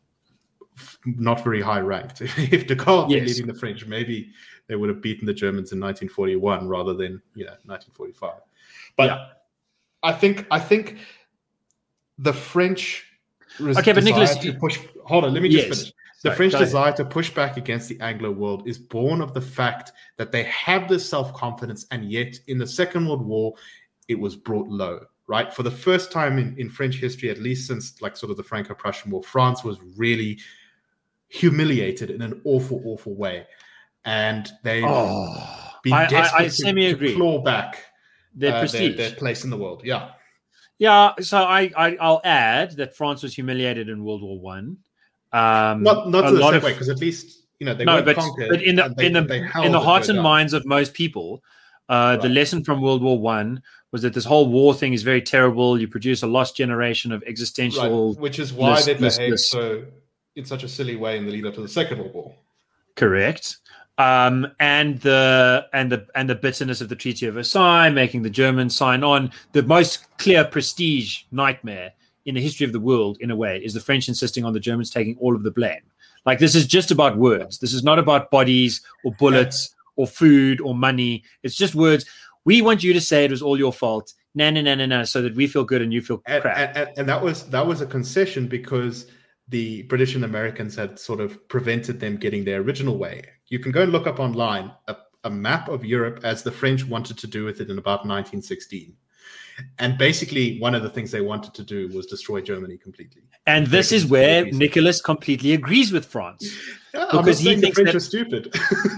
A: not very high ranked. If de Gaulle had been
B: Yes.
A: leading the French, maybe they would have beaten the Germans in nineteen forty-one rather than, you know, nineteen forty-five. But
B: Yeah.
A: I think I think the French res-
B: Okay, but
A: desire
B: Nicholas,
A: to
B: you-
A: push. Hold on, let me just
B: Yes.
A: finish. The
B: Sorry,
A: French
B: go ahead.
A: desire to push back against the Anglo world is born of the fact that they have this self-confidence, and yet in the Second World War, it was brought low, right? For the first time in, in French history, at least since like sort of the Franco-Prussian War, France was really humiliated in an awful, awful way. And they've
B: Oh,
A: been
B: I- I-
A: desperate
B: I
A: to-
B: semi-agree.
A: to claw back
B: Their
A: uh,
B: prestige.
A: their, their place in the world. Yeah.
B: Yeah, so I, I I'll add that France was humiliated in World War One. Um,
A: Not not
B: a
A: to the
B: lot
A: same
B: of-
A: way, because at least, you know, they
B: no,
A: weren't
B: but,
A: conquered.
B: but in the
A: and they,
B: in the
A: they held
B: in the
A: it
B: hearts
A: way
B: and
A: down.
B: minds of most people, uh, the
A: Right.
B: lesson from World War One was that this whole war thing is very terrible. You produce a lost generation of existential.
A: Right, which is why
B: list-
A: they
B: list-
A: behaved
B: list.
A: so in such a silly way in the lead up to the Second World War.
B: Correct. Um, and the and the and the bitterness of the Treaty of Versailles, making the Germans sign on. The most clear prestige nightmare in the history of the world, in a way, is the French insisting on the Germans taking all of the blame. Like, this is just about words. This is not about bodies or bullets or food or money. It's just words. We want you to say it was all your fault. No, no, no, no, no. So that we feel good and you feel
A: And,
B: crap.
A: and, and, and that was that was a concession because the British and Americans had sort of prevented them getting their original way. You can go and look up online a, a map of Europe as the French wanted to do with it in about nineteen sixteen. And basically, one of the things they wanted to do was destroy Germany completely.
B: And this
A: Take it
B: is
A: into
B: where
A: pieces.
B: Nicholas completely agrees with France.
A: Yeah, I'm not
B: because he
A: saying the
B: thinks
A: French
B: that-
A: are stupid.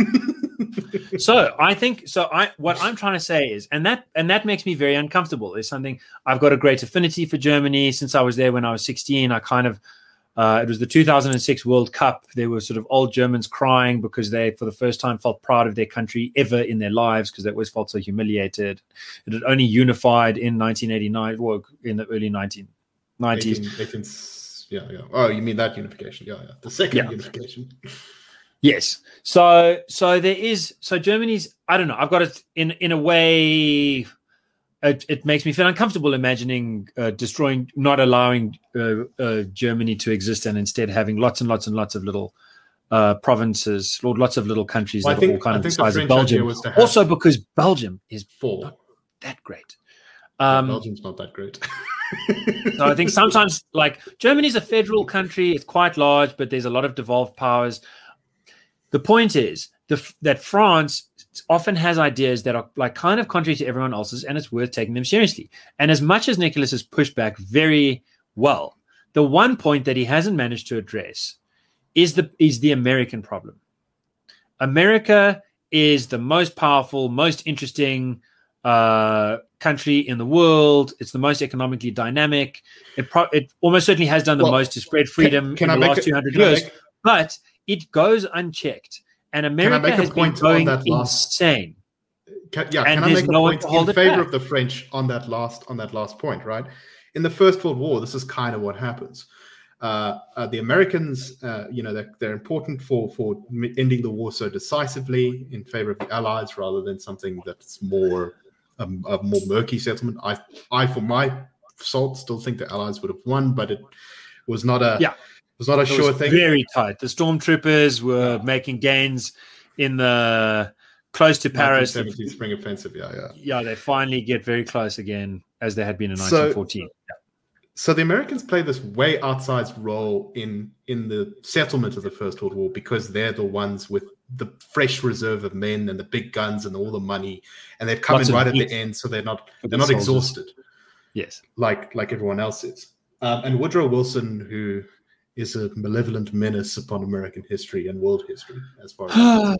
B: So I think so. I what I'm trying to say is, and that and that makes me very uncomfortable. There's something I've got a great affinity for Germany since I was there when I was sixteen. I kind of uh, it was the two thousand six World Cup. There were sort of old Germans crying because they, for the first time, felt proud of their country ever in their lives because they always felt so humiliated. It had only unified in nineteen eighty-nine, or in the early nineteen nineties.
A: eighteen, eighteen, yeah, yeah. Oh, you mean that unification? Yeah, yeah. The second
B: Yeah.
A: unification.
B: Yes. So so there is so Germany's I don't know. I've got it in in a way it, it makes me feel uncomfortable imagining uh, destroying not allowing uh, uh, Germany to exist and instead having lots and lots and lots of little uh, provinces or lots of little countries
A: Well, I
B: that are all
A: think-
B: kind
A: I
B: of the
A: think the
B: size of
A: French idea
B: Belgium.
A: was to have
B: Also because Belgium is
A: Four.
B: not that great. Um,
A: Belgium's not that great.
B: So I think sometimes, like, Germany's a federal country, it's quite large, but there's a lot of devolved powers. The point is the, that France often has ideas that are like kind of contrary to everyone else's, and it's worth taking them seriously. And as much as Nicholas has pushed back very well, the one point that he hasn't managed to address is the is the American problem. America is the most powerful, most interesting uh, country in the world. It's the most economically dynamic. It, pro- it almost certainly has done the
A: well,
B: most to spread freedom
A: can, can
B: in
A: I
B: the last
A: it,
B: two hundred years, make, but it goes unchecked. And America has been going that last, insane.
A: Can, yeah,
B: and
A: can I make a
B: no
A: point in favor of the French on that last on that last point, right? In the First World War, this is kind of what happens. Uh, uh, the Americans, uh, you know, they're, they're important for, for ending the war so decisively in favor of the Allies rather than something that's more um, a more murky settlement. I, I, for my salt, still think the Allies would have won, but it was not a
B: yeah.
A: was not a
B: it
A: sure
B: was
A: thing.
B: Very tight. The stormtroopers were yeah. making gains in the close to Paris.
A: nineteen seventeen Spring Offensive, yeah, yeah.
B: Yeah, they finally get very close again as they had been in nineteen fourteen.
A: So,
B: yeah.
A: So the Americans play this way outsized role in, in the settlement of the First World War because they're the ones with the fresh reserve of men and the big guns and all the money, and they've come Lots in right at the end, so they're not they're not soldiers. exhausted.
B: Yes,
A: like like everyone else is. Um, and Woodrow Wilson, who is a malevolent menace upon American history and world history, as far as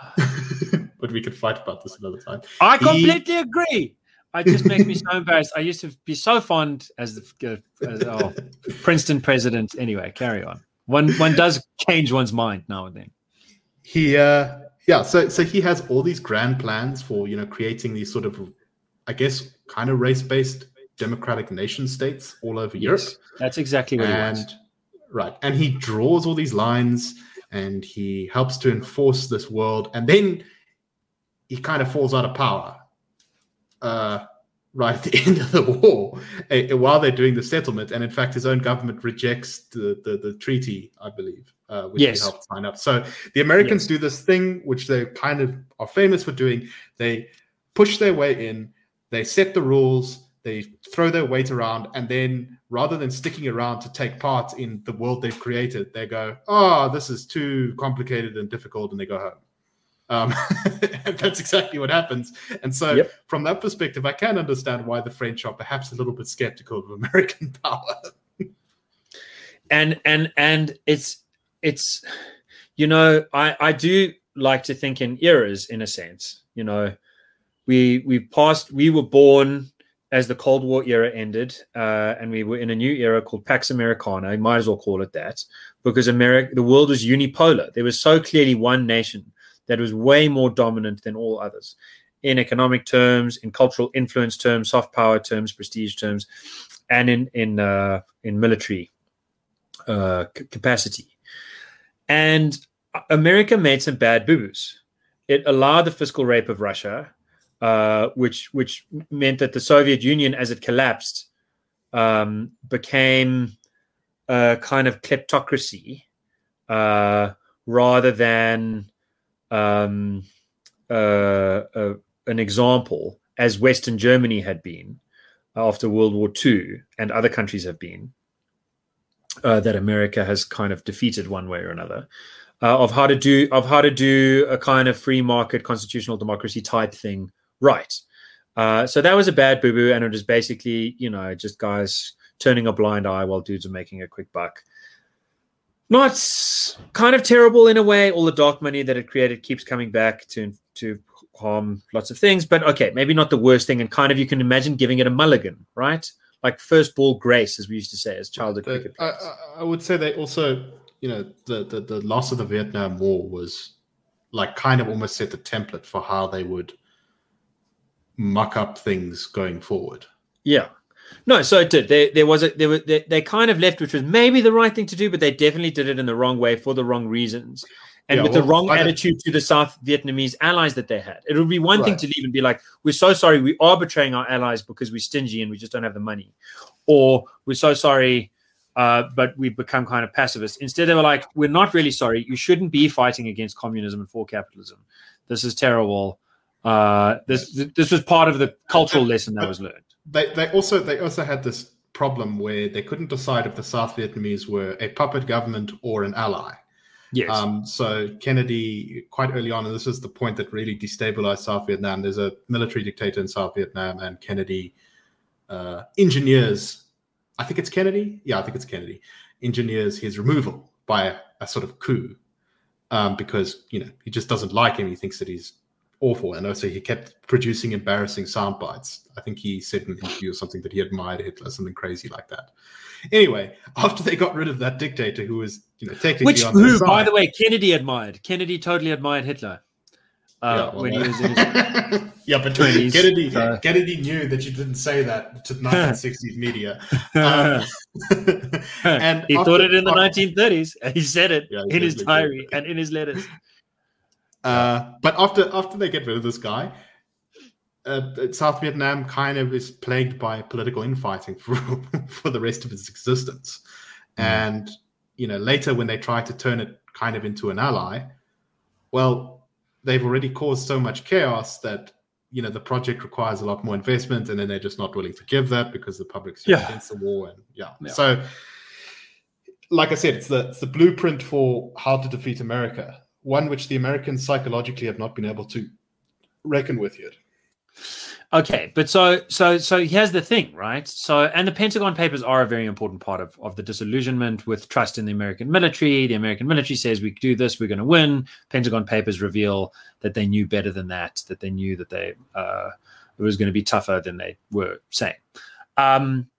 A: but we could fight about this another time.
B: I completely he, agree. It just makes me so embarrassed. I used to be so fond as the as, oh, Princeton president. Anyway, carry on. One one does change one's mind now and then.
A: He, uh, yeah. So so he has all these grand plans for you know creating these sort of, I guess, kind of race-based democratic nation states all over
B: yes,
A: Europe.
B: That's exactly what
A: and,
B: he wants.
A: Right, and he draws all these lines, and he helps to enforce this world, and then he kind of falls out of power. Uh, right at the end of the war, uh, while they're doing the settlement, and in fact, his own government rejects the the, the treaty, I believe, uh, which
B: yes.
A: he helped sign up. So the Americans
B: yes.
A: do this thing, which they kind of are famous for doing. They push their way in, they set the rules, they throw their weight around, and then rather than sticking around to take part in the world they've created, they go, "Oh, this is too complicated and difficult," and they go home. Um, and that's exactly what happens. And so yep. from that perspective, I can understand why the French are perhaps a little bit skeptical of American power.
B: and and and it's it's you know, I, I do like to think in eras in a sense. You know, we we passed we were born as the Cold War era ended, uh, and we were in a new era called Pax Americana. You might as well call it that, because America, the world was unipolar. There was so clearly one nation that was way more dominant than all others in economic terms, in cultural influence terms, soft power terms, prestige terms, and in in uh, in military uh, c- capacity. And America made some bad boo-boos. It allowed the fiscal rape of Russia, uh, which which meant that the Soviet Union, as it collapsed, um, became a kind of kleptocracy uh, rather than Um, uh, uh, an example, as Western Germany had been after World War Two, and other countries have been, uh, that America has kind of defeated one way or another, uh, of how to do of how to do a kind of free market constitutional democracy type thing right. Uh, so that was a bad boo-boo, and it was basically, you know, just guys turning a blind eye while dudes are making a quick buck. Not kind of terrible in a way. All the dark money that it created keeps coming back to to harm lots of things. But okay, maybe not the worst thing. And kind of you can imagine giving it a mulligan, right? Like first ball grace, as we used to say as childhood
A: the,
B: cricket players.
A: I, I would say they also, you know, the, the, the loss of the Vietnam War was like kind of almost set the template for how they would muck up things going forward.
B: Yeah. No, so it did. There, there was a, there were, they, they kind of left, which was maybe the right thing to do, but they definitely did it in the wrong way for the wrong reasons, and yeah, with well, the wrong I attitude did. to the South Vietnamese allies that they had. It would be one right. thing to leave and be like, "We're so sorry, we are betraying our allies because we're stingy and we just don't have the money," or "We're so sorry, uh, but we've become kind of pacifist." Instead, they were like, "We're not really sorry. You shouldn't be fighting against communism and for capitalism. This is terrible. Uh, this this was part of the cultural lesson that was learned."
A: They they also they also had this problem where they couldn't decide if the South Vietnamese were a puppet government or an ally.
B: Yes.
A: Um, so Kennedy, quite early on, and this is the point that really destabilized South Vietnam. There's a military dictator in South Vietnam, and Kennedy uh, engineers, I think it's Kennedy. Yeah, I think it's Kennedy. Engineers his removal by a, a sort of coup, um, because you know he just doesn't like him. He thinks that he's awful, and also he kept producing embarrassing sound bites. I think he said in an interview or something that he admired Hitler, something crazy like that. Anyway, after they got rid of that dictator who was, you know, technically
B: Which,
A: on
B: who,
A: side,
B: by the way, Kennedy admired. Kennedy totally admired Hitler uh,
A: yeah, well,
B: when he
A: uh,
B: was in his
A: yeah, but
B: twenties.
A: Kennedy,
B: So.
A: Kennedy knew that you didn't say that to the nineteen sixties media. Um,
B: and he thought it in the nineteen thirties. And he said it
A: yeah,
B: in his diary
A: did.
B: and in his letters.
A: Uh, but after after they get rid of this guy, uh, South Vietnam kind of is plagued by political infighting for for the rest of its existence. Mm. And you know, later when they try to turn it kind of into an ally, well, they've already caused so much chaos that you know the project requires a lot more investment, and then they're just not willing to give that because the public's
B: yeah.
A: against the war. And yeah.
B: yeah,
A: so like I said, it's the it's the blueprint for how to defeat America. One which the Americans psychologically have not been able to reckon with yet.
B: Okay, but so so so here's the thing, right? So, and the Pentagon Papers are a very important part of, of the disillusionment with trust in the American military. The American military says we do this, we're going to win. Pentagon Papers reveal that they knew better than that, that they knew that they uh, it was going to be tougher than they were saying. Um,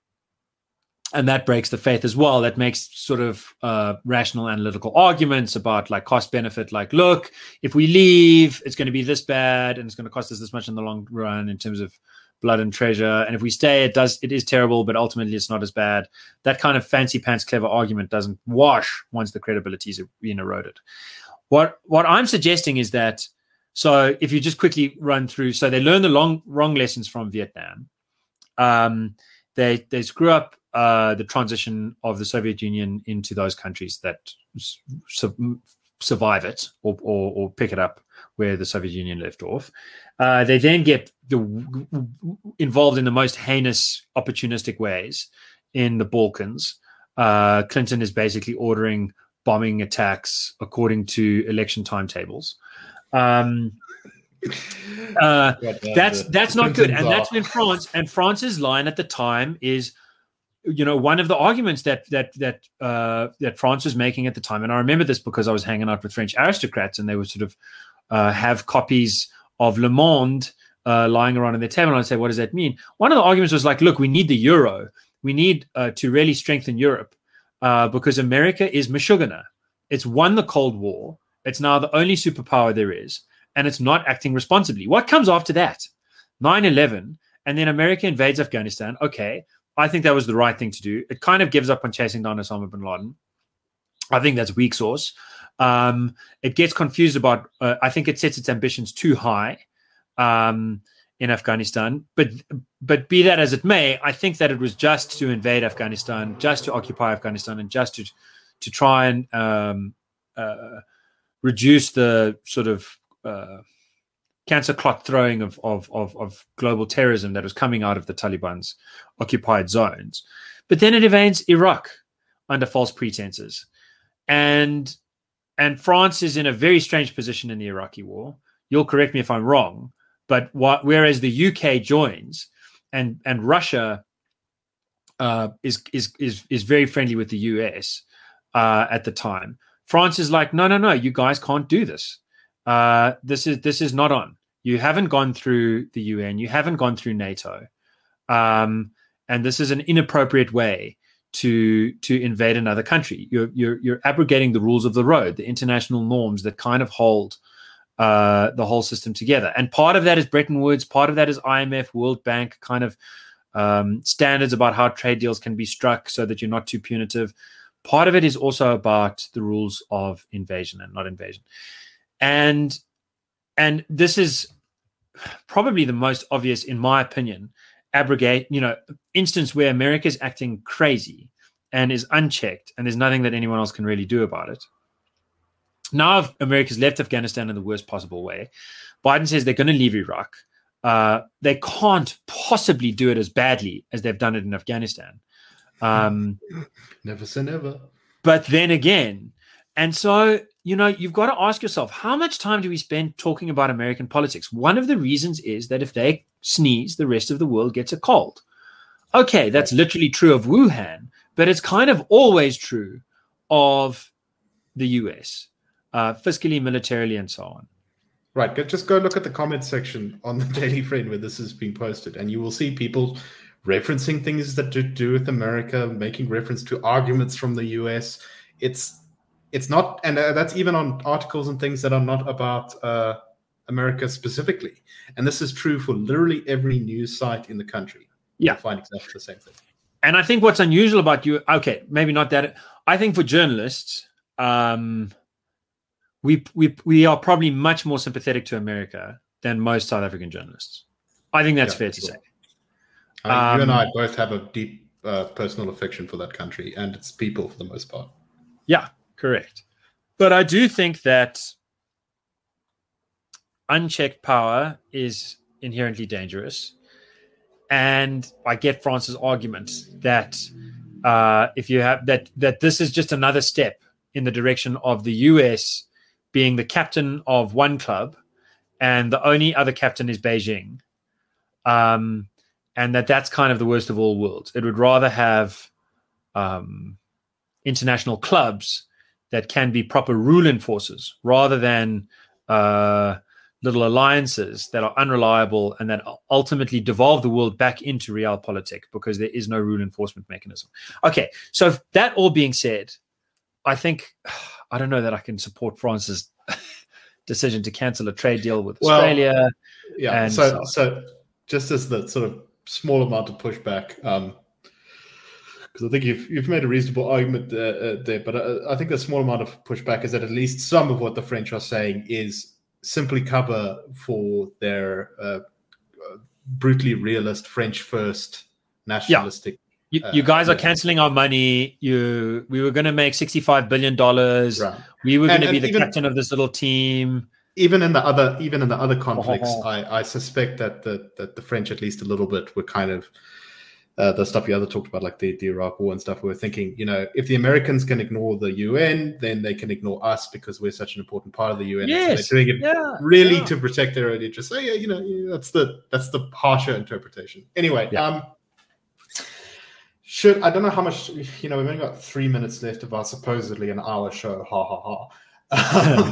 B: And that breaks the faith as well. That makes sort of uh, rational analytical arguments about like cost benefit. Like, look, if we leave, it's going to be this bad, and it's going to cost us this much in the long run in terms of blood and treasure. And if we stay, it does it is terrible, but ultimately it's not as bad. That kind of fancy pants clever argument doesn't wash once the credibility is being eroded. What what I'm suggesting is that so if you just quickly run through, so they learn the long wrong lessons from Vietnam. Um, they they screw up. Uh, the transition of the Soviet Union into those countries that su- survive it or, or, or pick it up where the Soviet Union left off. Uh, they then get the, involved in the most heinous, opportunistic ways in the Balkans. Uh, Clinton is basically ordering bombing attacks according to election timetables. Um, uh, that's that's not good, and that's when France and France's line at the time is. You know, one of the arguments that that that uh, that France was making at the time, and I remember this because I was hanging out with French aristocrats, and they would sort of uh, have copies of Le Monde uh, lying around on their table, and I'd say, "What does that mean?" One of the arguments was like, "Look, we need the euro. We need uh, to really strengthen Europe uh, because America is Meshuggah. It's won the Cold War. It's now the only superpower there is, and it's not acting responsibly." What comes after that? nine eleven, and then America invades Afghanistan. Okay. I think that was the right thing to do. It kind of gives up on chasing down Osama bin Laden. I think that's weak sauce. Um, it gets confused about, uh, I think it sets its ambitions too high um, in Afghanistan. But but be that as it may, I think that it was just to invade Afghanistan, just to occupy Afghanistan, and just to, to try and um, uh, reduce the sort of uh, cancer clot throwing of, of of of global terrorism that was coming out of the Taliban's occupied zones. But then it invades Iraq under false pretenses. And and France is in a very strange position in the Iraqi war. You'll correct me if I'm wrong, but what, whereas the U K joins and and Russia uh, is is is is very friendly with the U S uh, at the time, France is like, no, no, no, you guys can't do this. Uh, this is this is not on. You haven't gone through the U N. You haven't gone through NATO, um, and this is an inappropriate way to to invade another country. You're you're you're abrogating the rules of the road, the international norms that kind of hold uh, the whole system together. And part of that is Bretton Woods. Part of that is I M F, World Bank kind of um, standards about how trade deals can be struck so that you're not too punitive. Part of it is also about the rules of invasion and not invasion. And and this is probably the most obvious, in my opinion, abrogate, you know, instance where America is acting crazy and is unchecked, and there's nothing that anyone else can really do about it. Now America's left Afghanistan in the worst possible way. Biden says they're going to leave Iraq. Uh, they can't possibly do it as badly as they've done it in Afghanistan. Um,
A: never say never.
B: But then again, And so, you know, you've got to ask yourself, how much time do we spend talking about American politics? One of the reasons is that if they sneeze, the rest of the world gets a cold. Okay, that's right. Literally true of Wuhan, but it's kind of always true of the U S, uh, fiscally, militarily, and so on.
A: Right. Just go look at the comment section on the Daily Friend where this is being posted, and you will see people referencing things that do, do with America, making reference to arguments from the U S. It's it's not, and uh, that's even on articles and things that are not about uh, America specifically. And this is true for literally every news site in the country.
B: Yeah,
A: you'll find exactly the same thing.
B: And I think what's unusual about you, okay, maybe not that. I think for journalists, um, we we we are probably much more sympathetic to America than most South African journalists. I think that's yeah, fair to sure. say.
A: Uh, um, you and I both have a deep uh, personal affection for that country and its people for the most part.
B: Yeah, correct. But I do think that unchecked power is inherently dangerous. And I get France's argument that uh, if you have that, that this is just another step in the direction of the U S being the captain of one club and the only other captain is Beijing. Um, and that that's kind of the worst of all worlds. It would rather have um, international clubs that can be proper rule enforcers rather than uh, little alliances that are unreliable and that ultimately devolve the world back into realpolitik because there is no rule enforcement mechanism. Okay, so that all being said, I think, I don't know that I can support France's decision to cancel a trade deal with well, Australia.
A: Yeah, so, so so just as the sort of small amount of pushback, um, because I think you've you've made a reasonable argument uh, uh, there, but uh, I think the small amount of pushback is that at least some of what the French are saying is simply cover for their uh, brutally realist French first nationalistic.
B: Yeah. You, you guys uh, are yeah. canceling our money. You, we were going to make sixty-five billion dollars. Right. We were going to be the even, captain of this little team.
A: Even in the other, even in the other conflicts, oh. I, I suspect that the that the French, at least a little bit, were kind of uh, the stuff you other talked about, like the, the Iraq War and stuff. We were thinking, you know, if the Americans can ignore the U N, then they can ignore us because we're such an important part of the U N.
B: Yes.
A: So they're doing it
B: yeah.
A: really
B: yeah.
A: to protect their own interests. So yeah, you know, that's the that's the harsher interpretation. Anyway, yeah. um. Should I don't know how much, you know, we've only got three minutes left of our supposedly an hour show. Ha ha ha.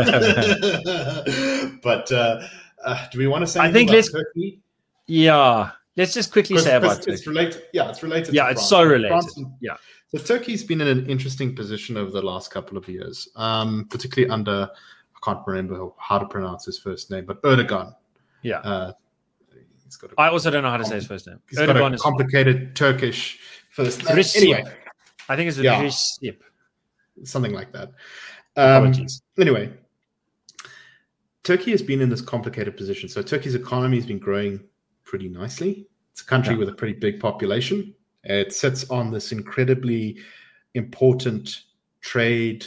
A: But uh, uh, do we want to say
B: I think
A: about
B: let's,
A: Turkey?
B: Yeah, let's just quickly say about
A: it's,
B: it.
A: It's related. Yeah, it's related.
B: Yeah,
A: to
B: it's
A: France.
B: so related.
A: France,
B: yeah.
A: So Turkey's been in an interesting position over the last couple of years, um, particularly under, I can't remember how to pronounce his first name, but Erdogan.
B: Yeah.
A: Uh, He's got
B: I also don't know how to say his first name.
A: He's Erdogan got a complicated is... Turkish first name. Anyway,
B: I think it's a
A: yeah,
B: Recep.
A: Something like that. Um, anyway, Turkey has been in this complicated position. So Turkey's economy has been growing pretty nicely. It's a country yeah. with a pretty big population. It sits on this incredibly important trade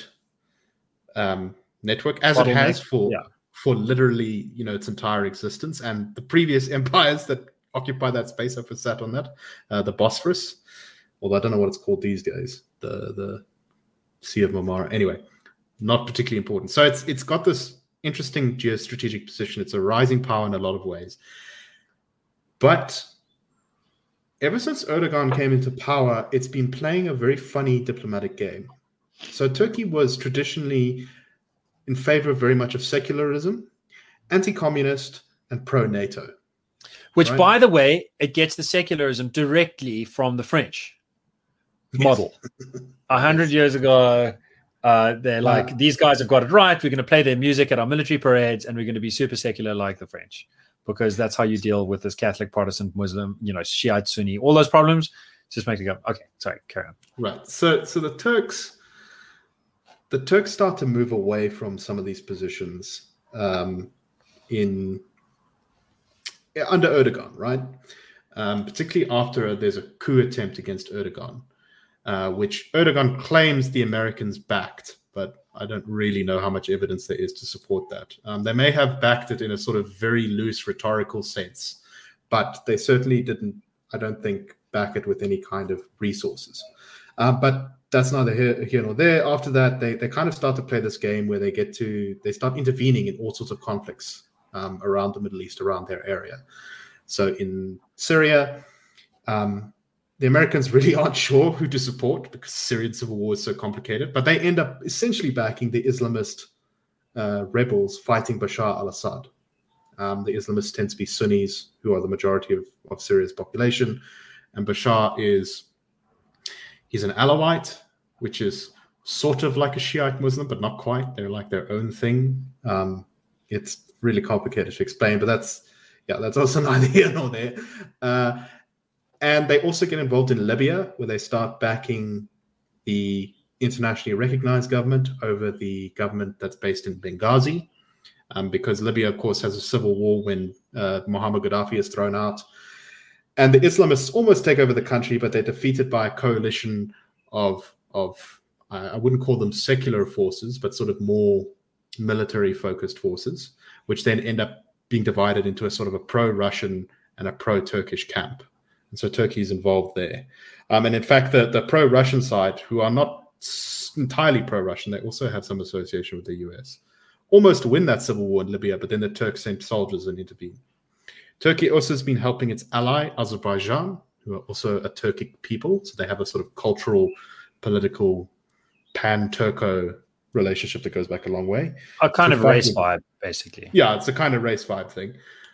A: um, network, as Bottleneck. It has for... Yeah. for literally, you know, its entire existence. And the previous empires that occupy that space have sat on that. Uh, the Bosphorus, although I don't know what it's called these days, the the Sea of Marmara. Anyway, not particularly important. So it's it's got this interesting geostrategic position. It's a rising power in a lot of ways. But ever since Erdogan came into power, it's been playing a very funny diplomatic game. So Turkey was traditionally in favor very much of secularism, anti-communist, and pro-NATO.
B: Which,
A: right?
B: by the way, it gets the secularism directly from the French model. A hundred yes. years ago, uh, they're like, wow. these guys have got it right. We're going to play their music at our military parades, and we're going to be super secular like the French, because that's how you deal with this Catholic, Protestant, Muslim, you know, Shiite, Sunni, all those problems. Just make it go. Okay, sorry, carry on.
A: Right. So, so the Turks... The Turks start to move away from some of these positions um, in under Erdogan, right? Um, particularly after there's a coup attempt against Erdogan, uh, which Erdogan claims the Americans backed, but I don't really know how much evidence there is to support that. Um, they may have backed it in a sort of very loose rhetorical sense, but they certainly didn't, I don't think, back it with any kind of resources. Uh, but that's neither here, here nor there. After that, they, they kind of start to play this game where they get to, they start intervening in all sorts of conflicts um, around the Middle East, around their area. So in Syria, um, the Americans really aren't sure who to support because the Syrian civil war is so complicated, but they end up essentially backing the Islamist uh, rebels fighting Bashar al-Assad. Um, the Islamists tend to be Sunnis, who are the majority of, of Syria's population, and Bashar is, he's an Alawite, which is sort of like a Shiite Muslim, but not quite. They're like their own thing. Um, it's really complicated to explain, but that's, yeah, that's also neither here nor there. Uh, and they also get involved in Libya, where they start backing the internationally recognized government over the government that's based in Benghazi, um, because Libya, of course, has a civil war when uh, Muammar Gaddafi is thrown out. And the Islamists almost take over the country, but they're defeated by a coalition of, of I wouldn't call them secular forces, but sort of more military-focused forces, which then end up being divided into a sort of a pro-Russian and a pro-Turkish camp. And so Turkey is involved there. Um, and in fact, the, the pro-Russian side, who are not entirely pro-Russian, they also have some association with the U S, almost win that civil war in Libya, but then the Turks sent soldiers and intervened. Turkey also has been helping its ally, Azerbaijan, who are also a Turkic people. So they have a sort of cultural, political, pan-Turco relationship that goes back a long way.
B: A kind of race vibe, basically.
A: Yeah, it's a kind of race vibe thing.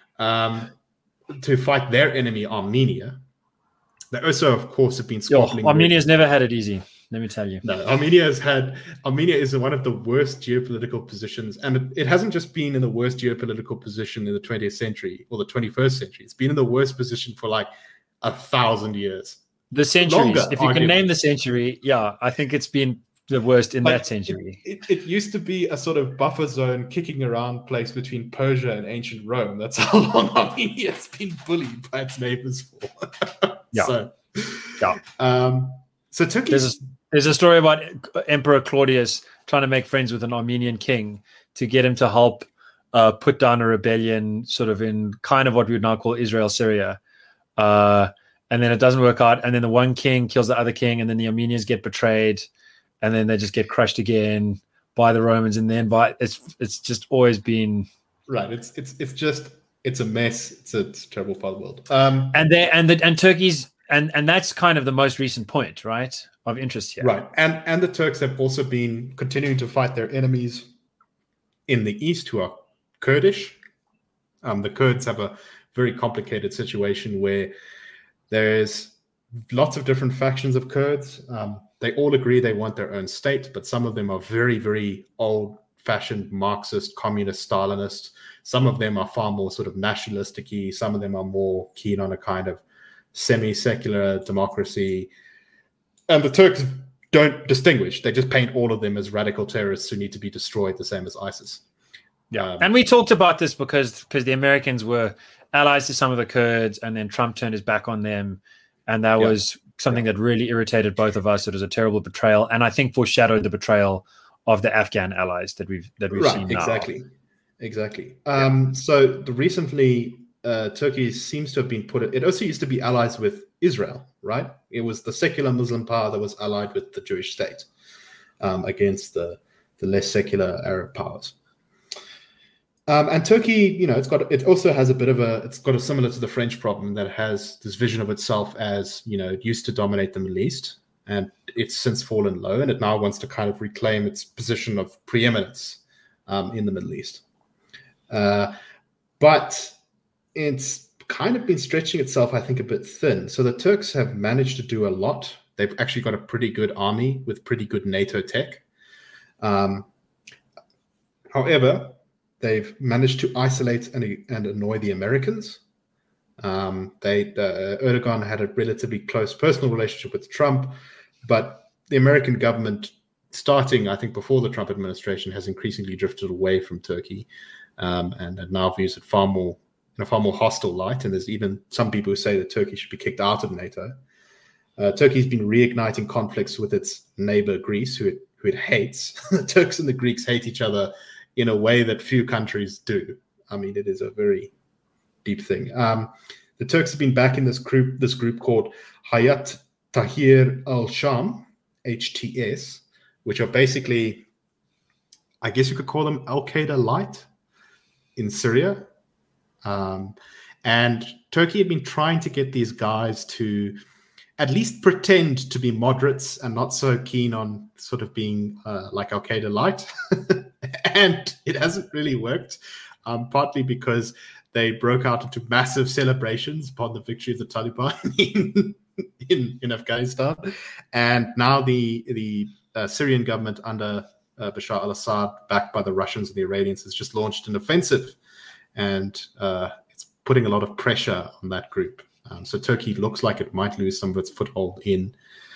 A: Um, to fight their enemy, Armenia. They also, of course, have been squabbling.
B: Yo, Armenia's never had it easy, let me tell you.
A: No, Armenia has had, Armenia is in one of the worst geopolitical positions, and it, it hasn't just been in the worst geopolitical position in the twentieth century or the twenty-first century. It's been in the worst position for like a thousand years.
B: The centuries, Longer, if you arguably. Can name the century, yeah, I think it's been the worst in like, that century.
A: It, it, it used to be a sort of buffer zone kicking around place between Persia and ancient Rome. That's how long Armenia has been bullied by its neighbors for.
B: Yeah.
A: So,
B: yeah.
A: Um, so Turkey.
B: There's a, there's a story about Emperor Claudius trying to make friends with an Armenian king to get him to help uh, put down a rebellion sort of in kind of what we would now call Israel, Syria. Uh, and then it doesn't work out. And then the one king kills the other king, and then the Armenians get betrayed. And then they just get crushed again by the Romans, and then by it's it's just always been
A: right. It's it's it's just it's a mess. It's a, it's a terrible part of the world. Um,
B: and they and the and Turkey's and and that's kind of the most recent point, right, of interest here.
A: Right, and and the Turks have also been continuing to fight their enemies in the east, who are Kurdish. Um, the Kurds have a very complicated situation where there's lots of different factions of Kurds. Um, They all agree they want their own state, but some of them are very, very old-fashioned Marxist, communist, Stalinist. Some of them are far more sort of nationalistic-y. Some of them are more keen on a kind of semi-secular democracy. And the Turks don't distinguish. They just paint all of them as radical terrorists who need to be destroyed, the same as ISIS.
B: Yeah, um, and we talked about this because because the Americans were allies to some of the Kurds, and then Trump turned his back on them, and that yeah. was something that really irritated both of us. It was a terrible betrayal, and I think foreshadowed the betrayal of the Afghan allies that we've that we've
A: right,
B: seen now.
A: Exactly, exactly. Um, so the recently, uh, Turkey seems to have been put. It also used to be allies with Israel, right? It was the secular Muslim power that was allied with the Jewish state um, against the the less secular Arab powers. Um, and Turkey, you know, it's got it also has a bit of a it's got a similar to the French problem that it has this vision of itself as, you know, it used to dominate the Middle East, and it's since fallen low, and it now wants to kind of reclaim its position of preeminence um, in the Middle East. Uh, but it's kind of been stretching itself, I think, a bit thin. So the Turks have managed to do a lot. They've actually got a pretty good army with pretty good NATO tech. Um, however, they've managed to isolate and, and annoy the Americans. Um, they uh, Erdogan had a relatively close personal relationship with Trump, but the American government, starting, I think, before the Trump administration, has increasingly drifted away from Turkey um, and, and now views it far more in a far more hostile light. And there's even some people who say that Turkey should be kicked out of NATO. Uh, Turkey's been reigniting conflicts with its neighbor Greece, who it, who it hates. The Turks and the Greeks hate each other in a way that few countries do. I mean, it is a very deep thing. Um, the Turks have been back in this group, this group called Hayat Tahrir al-Sham, H T S, which are basically, I guess you could call them Al-Qaeda light in Syria. Um, and Turkey had been trying to get these guys to at least pretend to be moderates and not so keen on sort of being uh, like Al-Qaeda light. And it hasn't really worked, um, partly because they broke out into massive celebrations upon the victory of the Taliban in, in, in Afghanistan. And now the, the uh, Syrian government under uh, Bashar al-Assad, backed by the Russians and the Iranians, has just launched an offensive. And uh, it's putting a lot of pressure on that group. Um, so Turkey looks like it might lose some of its foothold in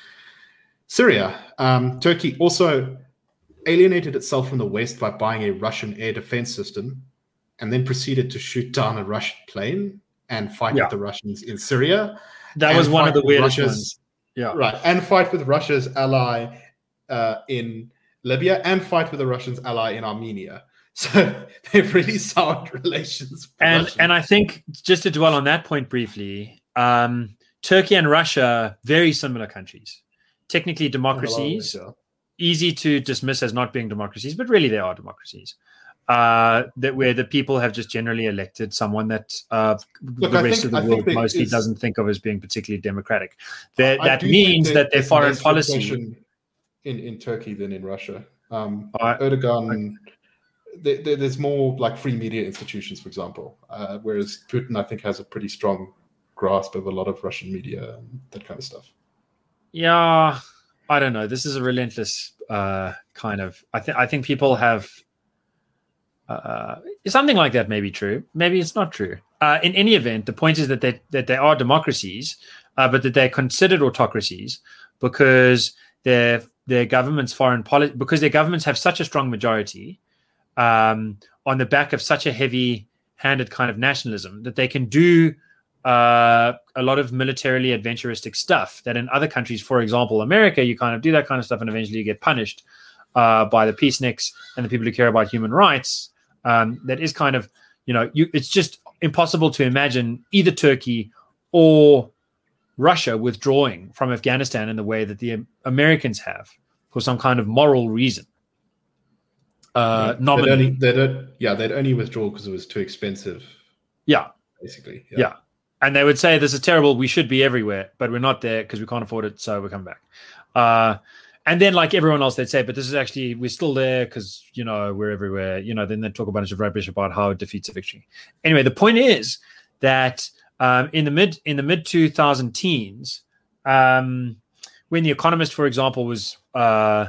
A: Syria. Um, Turkey also alienated itself from the West by buying a Russian air defense system and then proceeded to shoot down a Russian plane and fight
B: Yeah.
A: with the Russians in Syria.
B: That
A: and
B: was one of
A: fight
B: the
A: with
B: weirdest
A: Russia's-
B: ones. Yeah.
A: Right. And fight with Russia's ally uh, in Libya and fight with the Russians' ally in Armenia. So they've really soured relations. with
B: And
A: Russia.
B: and I think just to dwell on that point briefly, um, Turkey and Russia, very similar countries, technically democracies,
A: Yeah.
B: easy to dismiss as not being democracies, but really they are democracies. Uh, that where the people have just generally elected someone that uh,
A: Look,
B: the
A: I
B: rest
A: think-
B: of
A: I
B: the
A: think
B: world
A: there
B: mostly
A: is-
B: doesn't think of as being particularly democratic. That
A: I
B: that
A: do think
B: means
A: there-
B: that their
A: there's
B: foreign
A: less
B: policy.
A: repression in, in Turkey than in Russia. Um,
B: I-
A: Erdogan, there, there- there's more like free media institutions, for example, uh, whereas Putin, I think, has a pretty strong grasp of a lot of Russian media and that kind of stuff.
B: Yeah, I don't know. This is a relentless uh, kind of. I think I think people have uh, something like that. May be true. Maybe it's not true. Uh, in any event, the point is that they that they are democracies, uh, but that they're considered autocracies because their their government's foreign policy, because their governments have such a strong majority um, on the back of such a heavy-handed kind of nationalism that they can do uh, a lot of militarily adventuristic stuff that in other countries, for example, America, you kind of do that kind of stuff and eventually you get punished uh, by the peaceniks and the people who care about human rights. Um, that is kind of, you know, you, it's just impossible to imagine either Turkey or Russia withdrawing from Afghanistan in the way that the Americans have for some kind of moral reason. Uh,
A: they'd
B: nominally.
A: only, they'd, yeah, they'd only withdraw because it was too expensive,
B: Yeah.
A: basically.
B: Yeah. And they would say, this is terrible. We should be everywhere, but we're not there because we can't afford it. So we're coming back. Uh, and then like everyone else, they'd say, but this is actually, we're still there because, you know, we're everywhere. You know, then they talk a bunch of rubbish about how it defeats a victory. Anyway, the point is that um, in the mid, in the mid two thousand teens, um, when The Economist, for example, was, uh,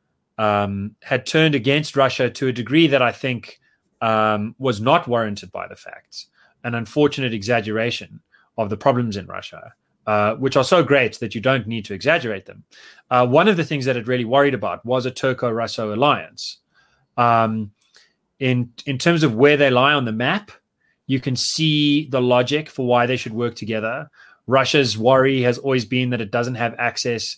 B: um, had turned against Russia to a degree that I think um, was not warranted by the facts, an unfortunate exaggeration of the problems in Russia, uh, which are so great that you don't need to exaggerate them. Uh, one of the things that it really worried about was a Turco-Russo alliance. Um, in in terms of where they lie on the map, you can see the logic for why they should work together. Russia's worry has always been that it doesn't have access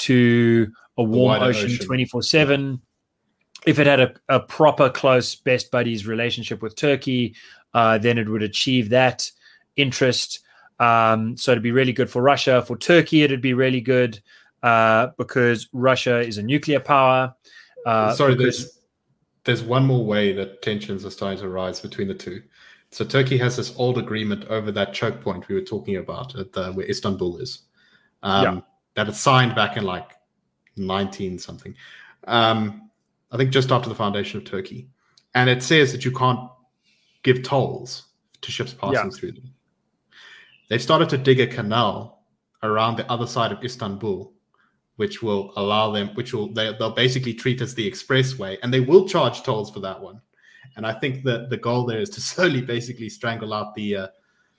B: to a warm
A: wider
B: ocean
A: ocean.
B: twenty-four seven. If it had a, a proper close best buddies relationship with Turkey, uh, then it would achieve that interest. Um, so it'd be really good for Russia. For Turkey, it'd be really good uh, because Russia is a nuclear power. Uh,
A: Sorry,
B: because-
A: there's there's one more way that tensions are starting to rise between the two. So Turkey has this old agreement over that choke point we were talking about at the, where Istanbul is, um,
B: Yeah.
A: that it signed back in like nineteen something. Um, I think just after the foundation of Turkey, and it says that you can't give tolls to ships passing
B: Yeah.
A: through them. They've started to dig a canal around the other side of Istanbul, which will allow them, which will they, they'll basically treat as the expressway, and they will charge tolls for that one. And I think that the goal there is to slowly, basically, strangle out the, uh,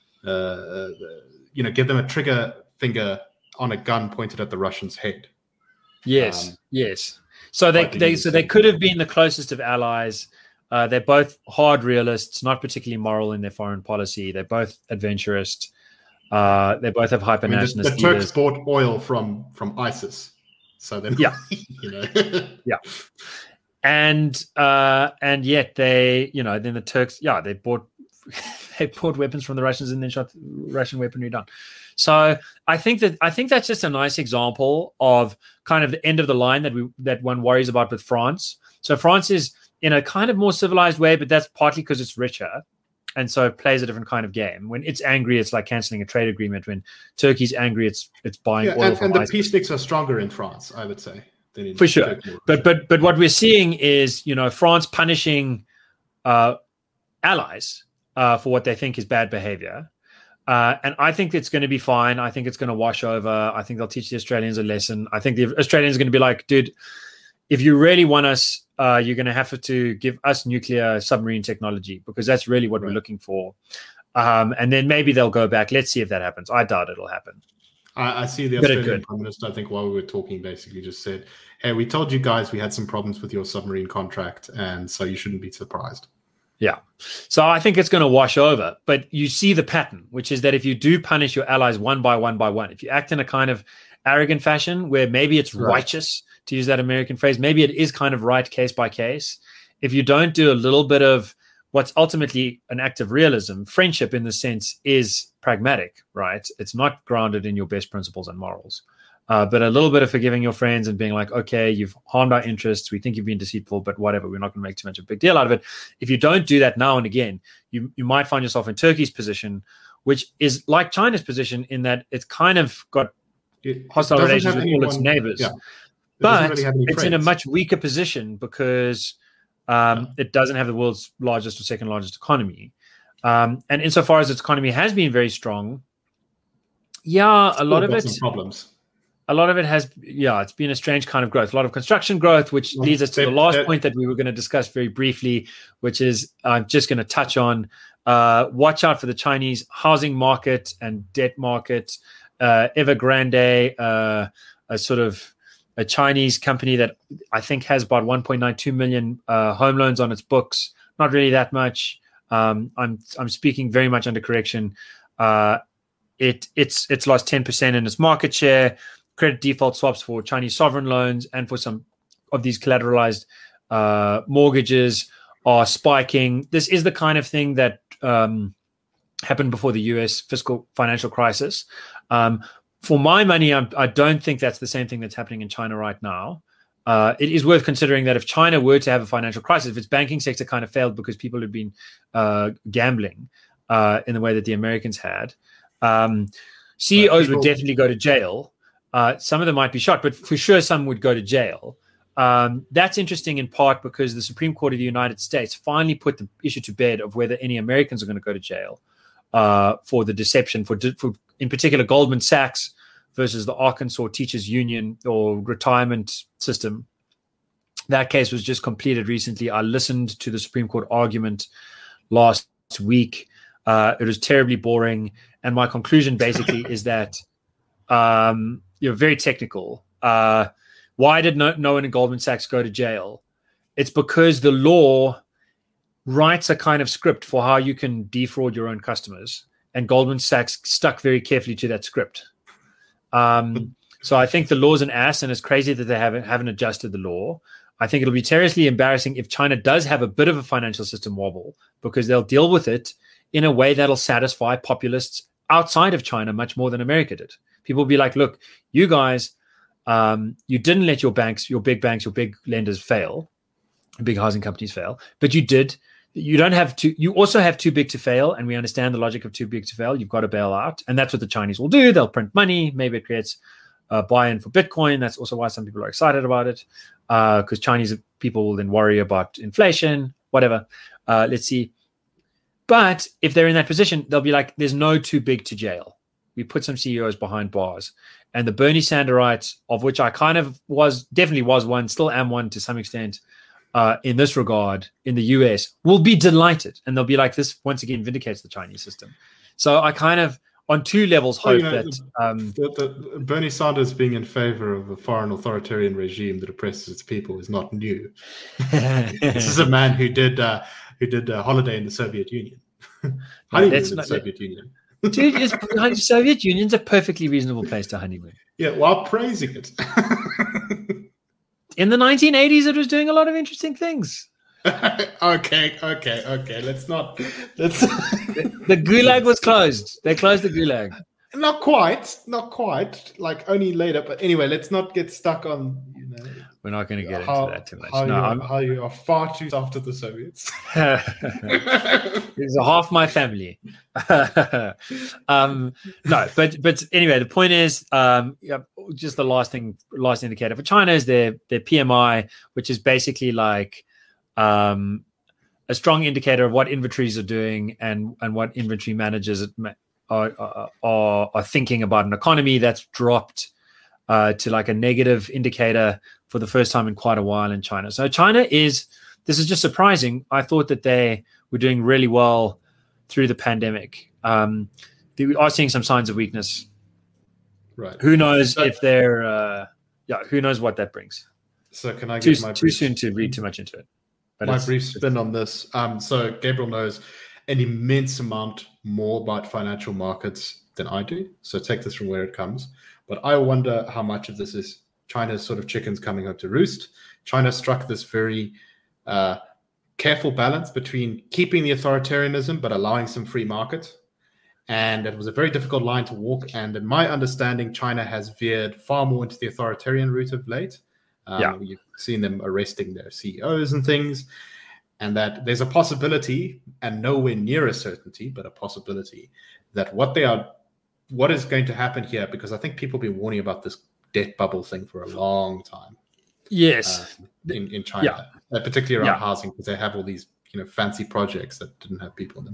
A: uh, the, you know, give them a trigger finger on a gun pointed at the Russians' head.
B: Yes,
A: Um,
B: yes. So they,
A: I think
B: they
A: it's
B: so they
A: the-
B: could have been the closest of allies. Uh, they're both hard realists, not particularly moral in their foreign policy. They're both adventurist. Uh, they both have hyper
A: I mean, the,
B: nationalist
A: the Turks
B: leaders.
A: bought oil from from ISIS, so then
B: Yeah.
A: you know,
B: And uh, and yet they, you know, then the Turks, yeah, they bought they bought weapons from the Russians and then shot Russian weaponry down. So I think that I think that's just a nice example of kind of the end of the line that we that one worries about with France. So France is in a kind of more civilized way, but that's partly because it's richer. And so it plays a different kind of game. When it's angry, it's like canceling a trade agreement. When Turkey's angry, it's it's buying
A: yeah,
B: oil
A: and,
B: from
A: and the
B: ISIS.
A: peaceniks are stronger in France, I would say. Than in
B: For sure.
A: Turkey.
B: But but but what we're seeing is, you know, France punishing uh, allies uh, for what they think is bad behavior. Uh, and I think it's going to be fine. I think it's going to wash over. I think they'll teach the Australians a lesson. I think the Australians are going to be like, dude, if you really want us, uh, you're going to have to give us nuclear submarine technology, because that's really what right. we're looking for. Um, and then maybe they'll go back. Let's see if that happens. I doubt it'll happen.
A: I, I see the Australian Prime Minister, I think, while we were talking, basically just said, hey, we told you guys we had some problems with your submarine contract, and so you shouldn't be surprised.
B: Yeah. So I think it's going to wash over. But you see the pattern, which is that if you do punish your allies one by one by one, if you act in a kind of arrogant fashion where maybe it's right. righteous, to use that American phrase, maybe it is kind of right case by case. If you don't do a little bit of what's ultimately an act of realism, friendship in the sense is pragmatic, right? It's not grounded in your best principles and morals. Uh, but a little bit of forgiving your friends and being like, okay, you've harmed our interests. We think you've been deceitful, but whatever. We're not going to make too much of a big deal out of it. If you don't do that now and again, you, you might find yourself in Turkey's position, which is like China's position in that it's kind of got
A: it,
B: hostile
A: it
B: relations with
A: anyone,
B: all its neighbors.
A: Yeah. It
B: but
A: really
B: it's
A: friends.
B: in a much weaker position because um, yeah. it doesn't have the world's largest or second largest economy. Um, and insofar as its economy has been very strong, yeah, a lot of it...
A: problems.
B: A lot of it has, yeah, it's been a strange kind of growth. A lot of construction growth, which
A: well,
B: leads us to
A: they,
B: the last
A: they,
B: point that we were going to discuss very briefly, which is I'm just going to touch on, uh, watch out for the Chinese housing market and debt market. Uh, Evergrande, uh, a sort of a Chinese company that I think has about one point nine two million uh, home loans on its books. Not really that much. Um, I'm I'm speaking very much under correction. Uh, it it's it's lost ten percent in its market share. Credit default swaps for Chinese sovereign loans and for some of these collateralized uh, mortgages are spiking. This is the kind of thing that um, happened before the U S fiscal financial crisis. Um, for my money, I'm, I don't think that's the same thing that's happening in China right now. Uh, it is worth considering that if China were to have a financial crisis, if its banking sector kind of failed because people had been uh, gambling uh, in the way that the Americans had, um, C E Os people- would definitely go to jail. Uh, some of them might be shot, but for sure some would go to jail. Um, that's interesting in part because the Supreme Court of the United States finally put the issue to bed of whether any Americans are going to go to jail uh, for the deception, for, for in particular Goldman Sachs versus the Arkansas Teachers Union or retirement system. That case was just completed recently. I listened to the Supreme Court argument last week. Uh, it was terribly boring. And my conclusion basically is that um, you're very technical. Uh, why did no, no one in Goldman Sachs go to jail? It's because the law writes a kind of script for how you can defraud your own customers. And Goldman Sachs stuck very carefully to that script. Um, so I think the law's an ass, and it's crazy that they haven't, haven't adjusted the law. I think it'll be terribly embarrassing if China does have a bit of a financial system wobble, because they'll deal with it in a way that'll satisfy populists outside of China much more than America did. People will be like, look, you guys, um, you didn't let your banks, your big banks, your big lenders fail, big housing companies fail, but you did. You don't have to, you also have too big to fail. And we understand the logic of too big to fail. You've got to bail out. And that's what the Chinese will do. They'll print money. Maybe it creates a buy-in for Bitcoin. That's also why some people are excited about it. Uh, because Chinese people will then worry about inflation, whatever. Uh, let's see. But if they're in that position, they'll be like, there's no too big to jail. We put some C E Os behind bars. And the Bernie Sanderites, of which I kind of was, definitely was one, still am one to some extent, uh, in this regard, in the U S, will be delighted. And they'll be like, this once again vindicates the Chinese system. So I kind of, on two levels, hope oh, you know, that... Um,
A: the, the Bernie Sanders being in favor of a foreign authoritarian regime that oppresses its people is not new. This is a man who did uh, who did a holiday in the Soviet Union. Honeymoon in the Soviet Union.
B: Dude, the Soviet Union's a perfectly reasonable place to honeymoon.
A: Yeah, while praising it.
B: In the nineteen eighties, it was doing a lot of interesting things.
A: okay, okay, okay. Let's not. Let's.
B: The gulag was closed. They closed the gulag.
A: Not quite, not quite. Like only later, but anyway, let's not get stuck on. You know,
B: we're not going to get
A: how,
B: into that too much.
A: How,
B: no,
A: you,
B: I'm,
A: how you are far too after the Soviets.
B: It's half my family. um, no, but but anyway, the point is, um, just the last thing, last indicator for China is their their P M I, which is basically like um, a strong indicator of what inventories are doing and and what inventory managers are are, are, are thinking about an economy that's dropped uh, to like a negative indicator for the first time in quite a while in China. So China is, this is just surprising. I thought that they were doing really well through the pandemic. Um, we are seeing some signs of weakness.
A: Right.
B: Who knows
A: so,
B: if they're, uh, yeah, who knows what that brings.
A: So can I
B: too,
A: give my
B: too
A: brief,
B: soon to read too much into it.
A: But my brief spin on this. Um, so Gabriel knows an immense amount more about financial markets than I do. So take this from where it comes. But I wonder how much of this is China's sort of chickens coming home to roost. China struck this very uh, careful balance between keeping the authoritarianism but allowing some free market. And it was a very difficult line to walk. And in my understanding, China has veered far more into the authoritarian route of late. Um,
B: yeah.
A: You've seen them arresting their C E Os and things. And that there's a possibility, and nowhere near a certainty, but a possibility, that what they are, what is going to happen here, because I think people have been warning about this debt bubble thing for a long time.
B: Yes.
A: Uh, in, in China, yeah. uh, particularly around yeah. housing, because they have all these, you know, fancy projects that didn't have people in them.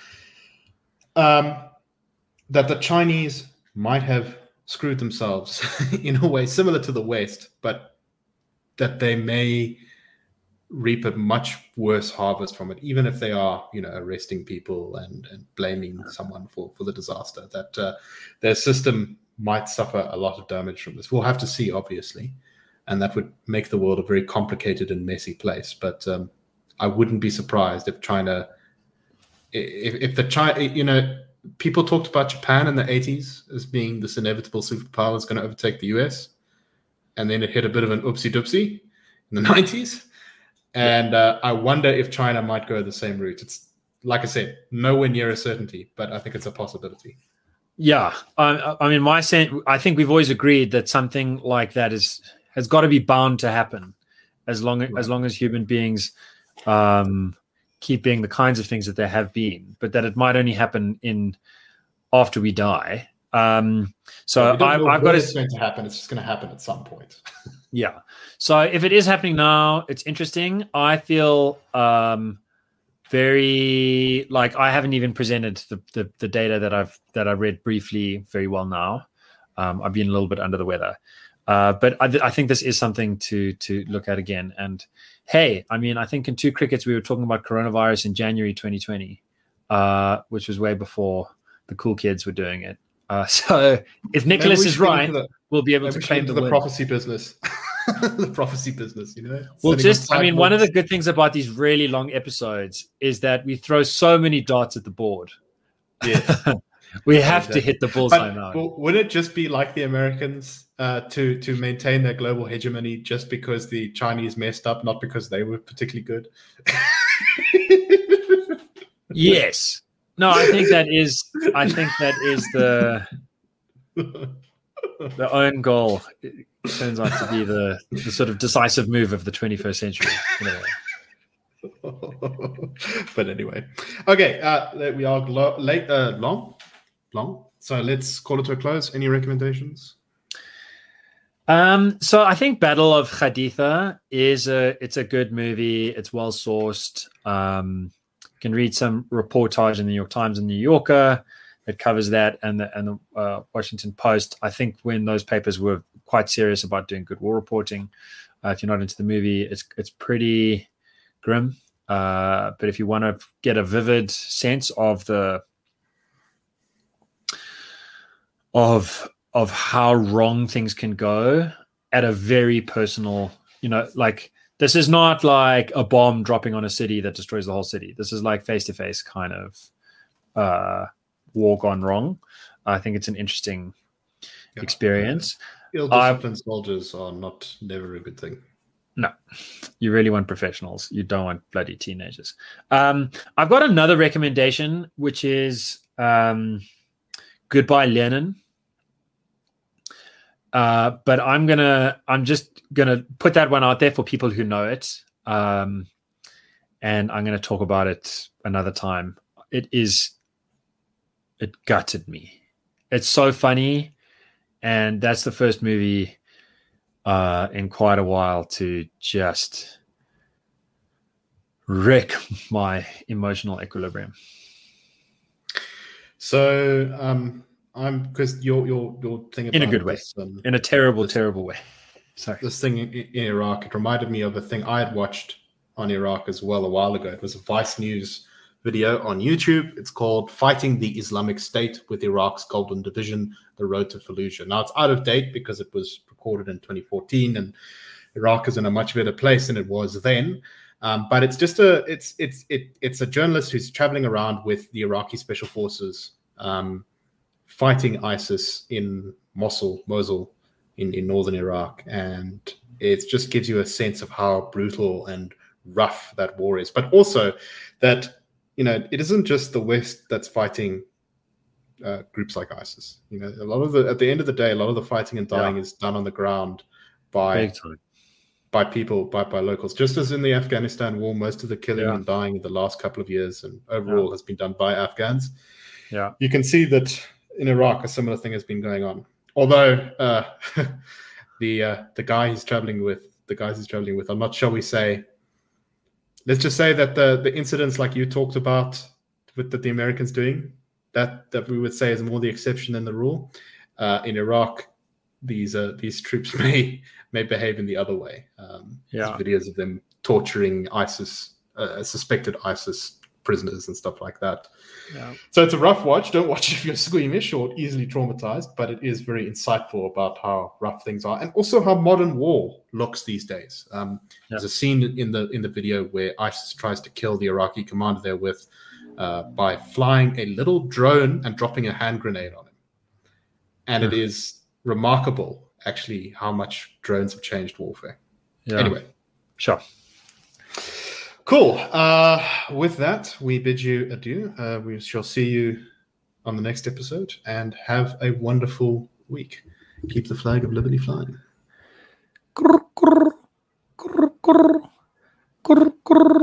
A: Um, that the Chinese might have screwed themselves in a way similar to the West, but that they may reap a much worse harvest from it, even if they are, you know, arresting people and, and blaming someone for, for the disaster, that uh, their system might suffer a lot of damage from this. We'll have to see, obviously, and that would make the world a very complicated and messy place. But um, I wouldn't be surprised if China, if, if the China, you know, people talked about Japan in the eighties as being this inevitable superpower that's going to overtake the U S, and then it hit a bit of an oopsie-doopsie in the nineties. And uh, I wonder if China might go the same route. It's, like I said, nowhere near a certainty, but I think it's a possibility.
B: Yeah. I, I mean, my sense, I think we've always agreed that something like that is has got to be bound to happen as long, right. as, long as human beings um, keep being the kinds of things that they have been, but that it might only happen in after we die. Um, so
A: yeah,
B: I, I've got to,
A: it's going to happen. It's just going to happen at some point.
B: Yeah. So if it is happening now, it's interesting. I feel um, very like I haven't even presented the, the the data that I've that I read briefly very well now. Um, I've been a little bit under the weather, uh, but I, th- I think this is something to to look at again. And hey, I mean, I think in two crickets we were talking about coronavirus in January twenty twenty, uh, which was way before the cool kids were doing it. Uh, so if Nicholas is right, the, we'll be able to claim the,
A: the
B: win.
A: prophecy business. The prophecy business, you know.
B: Well, just I mean, boards. One of the good things about these really long episodes is that we throw so many darts at the board.
A: Yeah,
B: we have exactly. to hit the bullseye now.
A: Well, would it just be like the Americans uh, to to maintain their global hegemony just because the Chinese messed up, not because they were particularly good?
B: Yes. No, I think that is. I think that is the the own goal. It turns out to be the, the sort of decisive move of the twenty-first century. In a way.
A: But anyway, okay, uh, we are glo- late, uh, long, long. So let's call it to a close. Any recommendations?
B: Um, so I think Battle of Haditha is a it's a good movie. It's well sourced. Um, you can read some reportage in the New York Times and New Yorker that covers that, and the and the uh, Washington Post. I think when those papers were quite serious about doing good war reporting. Uh, if you're not into the movie, it's it's pretty grim. Uh, but if you want to get a vivid sense of the of of how wrong things can go at a very personal, you know, like this is not like a bomb dropping on a city that destroys the whole city. This is like face-to-face kind of uh, war gone wrong. I think it's an interesting yeah. experience.
A: Ill-disciplined uh, soldiers are not never a good thing.
B: No, you really want professionals. You don't want bloody teenagers. Um, I've got another recommendation, which is um, Goodbye Lenin. Uh, but I'm gonna, I'm just gonna put that one out there for people who know it, um, and I'm gonna talk about it another time. It is, it gutted me. It's so funny, and that's the first movie uh, in quite a while to just wreck my emotional equilibrium.
A: So, um, I'm because your your your thing about
B: In a good way,
A: this, um,
B: in a terrible,
A: this,
B: terrible way. Sorry.
A: This thing in, in Iraq, it reminded me of a thing I had watched on Iraq as well a while ago. It was a Vice News video on YouTube. It's called Fighting the Islamic State with Iraq's Golden Division, The Road to Fallujah. Now, it's out of date because it was recorded in twenty fourteen, and Iraq is in a much better place than it was then. Um, but it's just a it's it's it, it's a journalist who's traveling around with the Iraqi special forces, um, fighting ISIS in Mosul, Mosul, in, in northern Iraq, and it just gives you a sense of how brutal and rough that war is. But also that, you know, it isn't just the West that's fighting uh, groups like ISIS. You know, a lot of the at the end of the day, a lot of the fighting and dying yeah. is done on the ground by by people, by by locals. Just as in the Afghanistan war, most of the killing yeah. and dying in the last couple of years and overall yeah. has been done by Afghans.
B: Yeah,
A: you can see that in Iraq, a similar thing has been going on. Although uh, the uh, the guy he's traveling with, the guys he's traveling with, I'm not sure we say. Let's just say that the the incidents like you talked about with that the Americans doing, that that we would say is more the exception than the rule. Uh, in Iraq, these uh, these troops may may behave in the other way. Um,
B: yeah,
A: videos of them torturing ISIS, uh, suspected ISIS prisoners and stuff like that.
B: Yeah.
A: So it's a rough watch. Don't watch it if you're squeamish or easily traumatized, but it is very insightful about how rough things are and also how modern war looks these days. Um, yeah. There's a scene in the in the video where ISIS tries to kill the Iraqi commander there with uh, by flying a little drone and dropping a hand grenade on him. And yeah. it is remarkable, actually, how much drones have changed warfare.
B: Yeah.
A: Anyway.
B: Sure.
A: Cool. Uh, with that, we bid you adieu. Uh, we shall see you on the next episode and have a wonderful week. Keep the flag of liberty flying.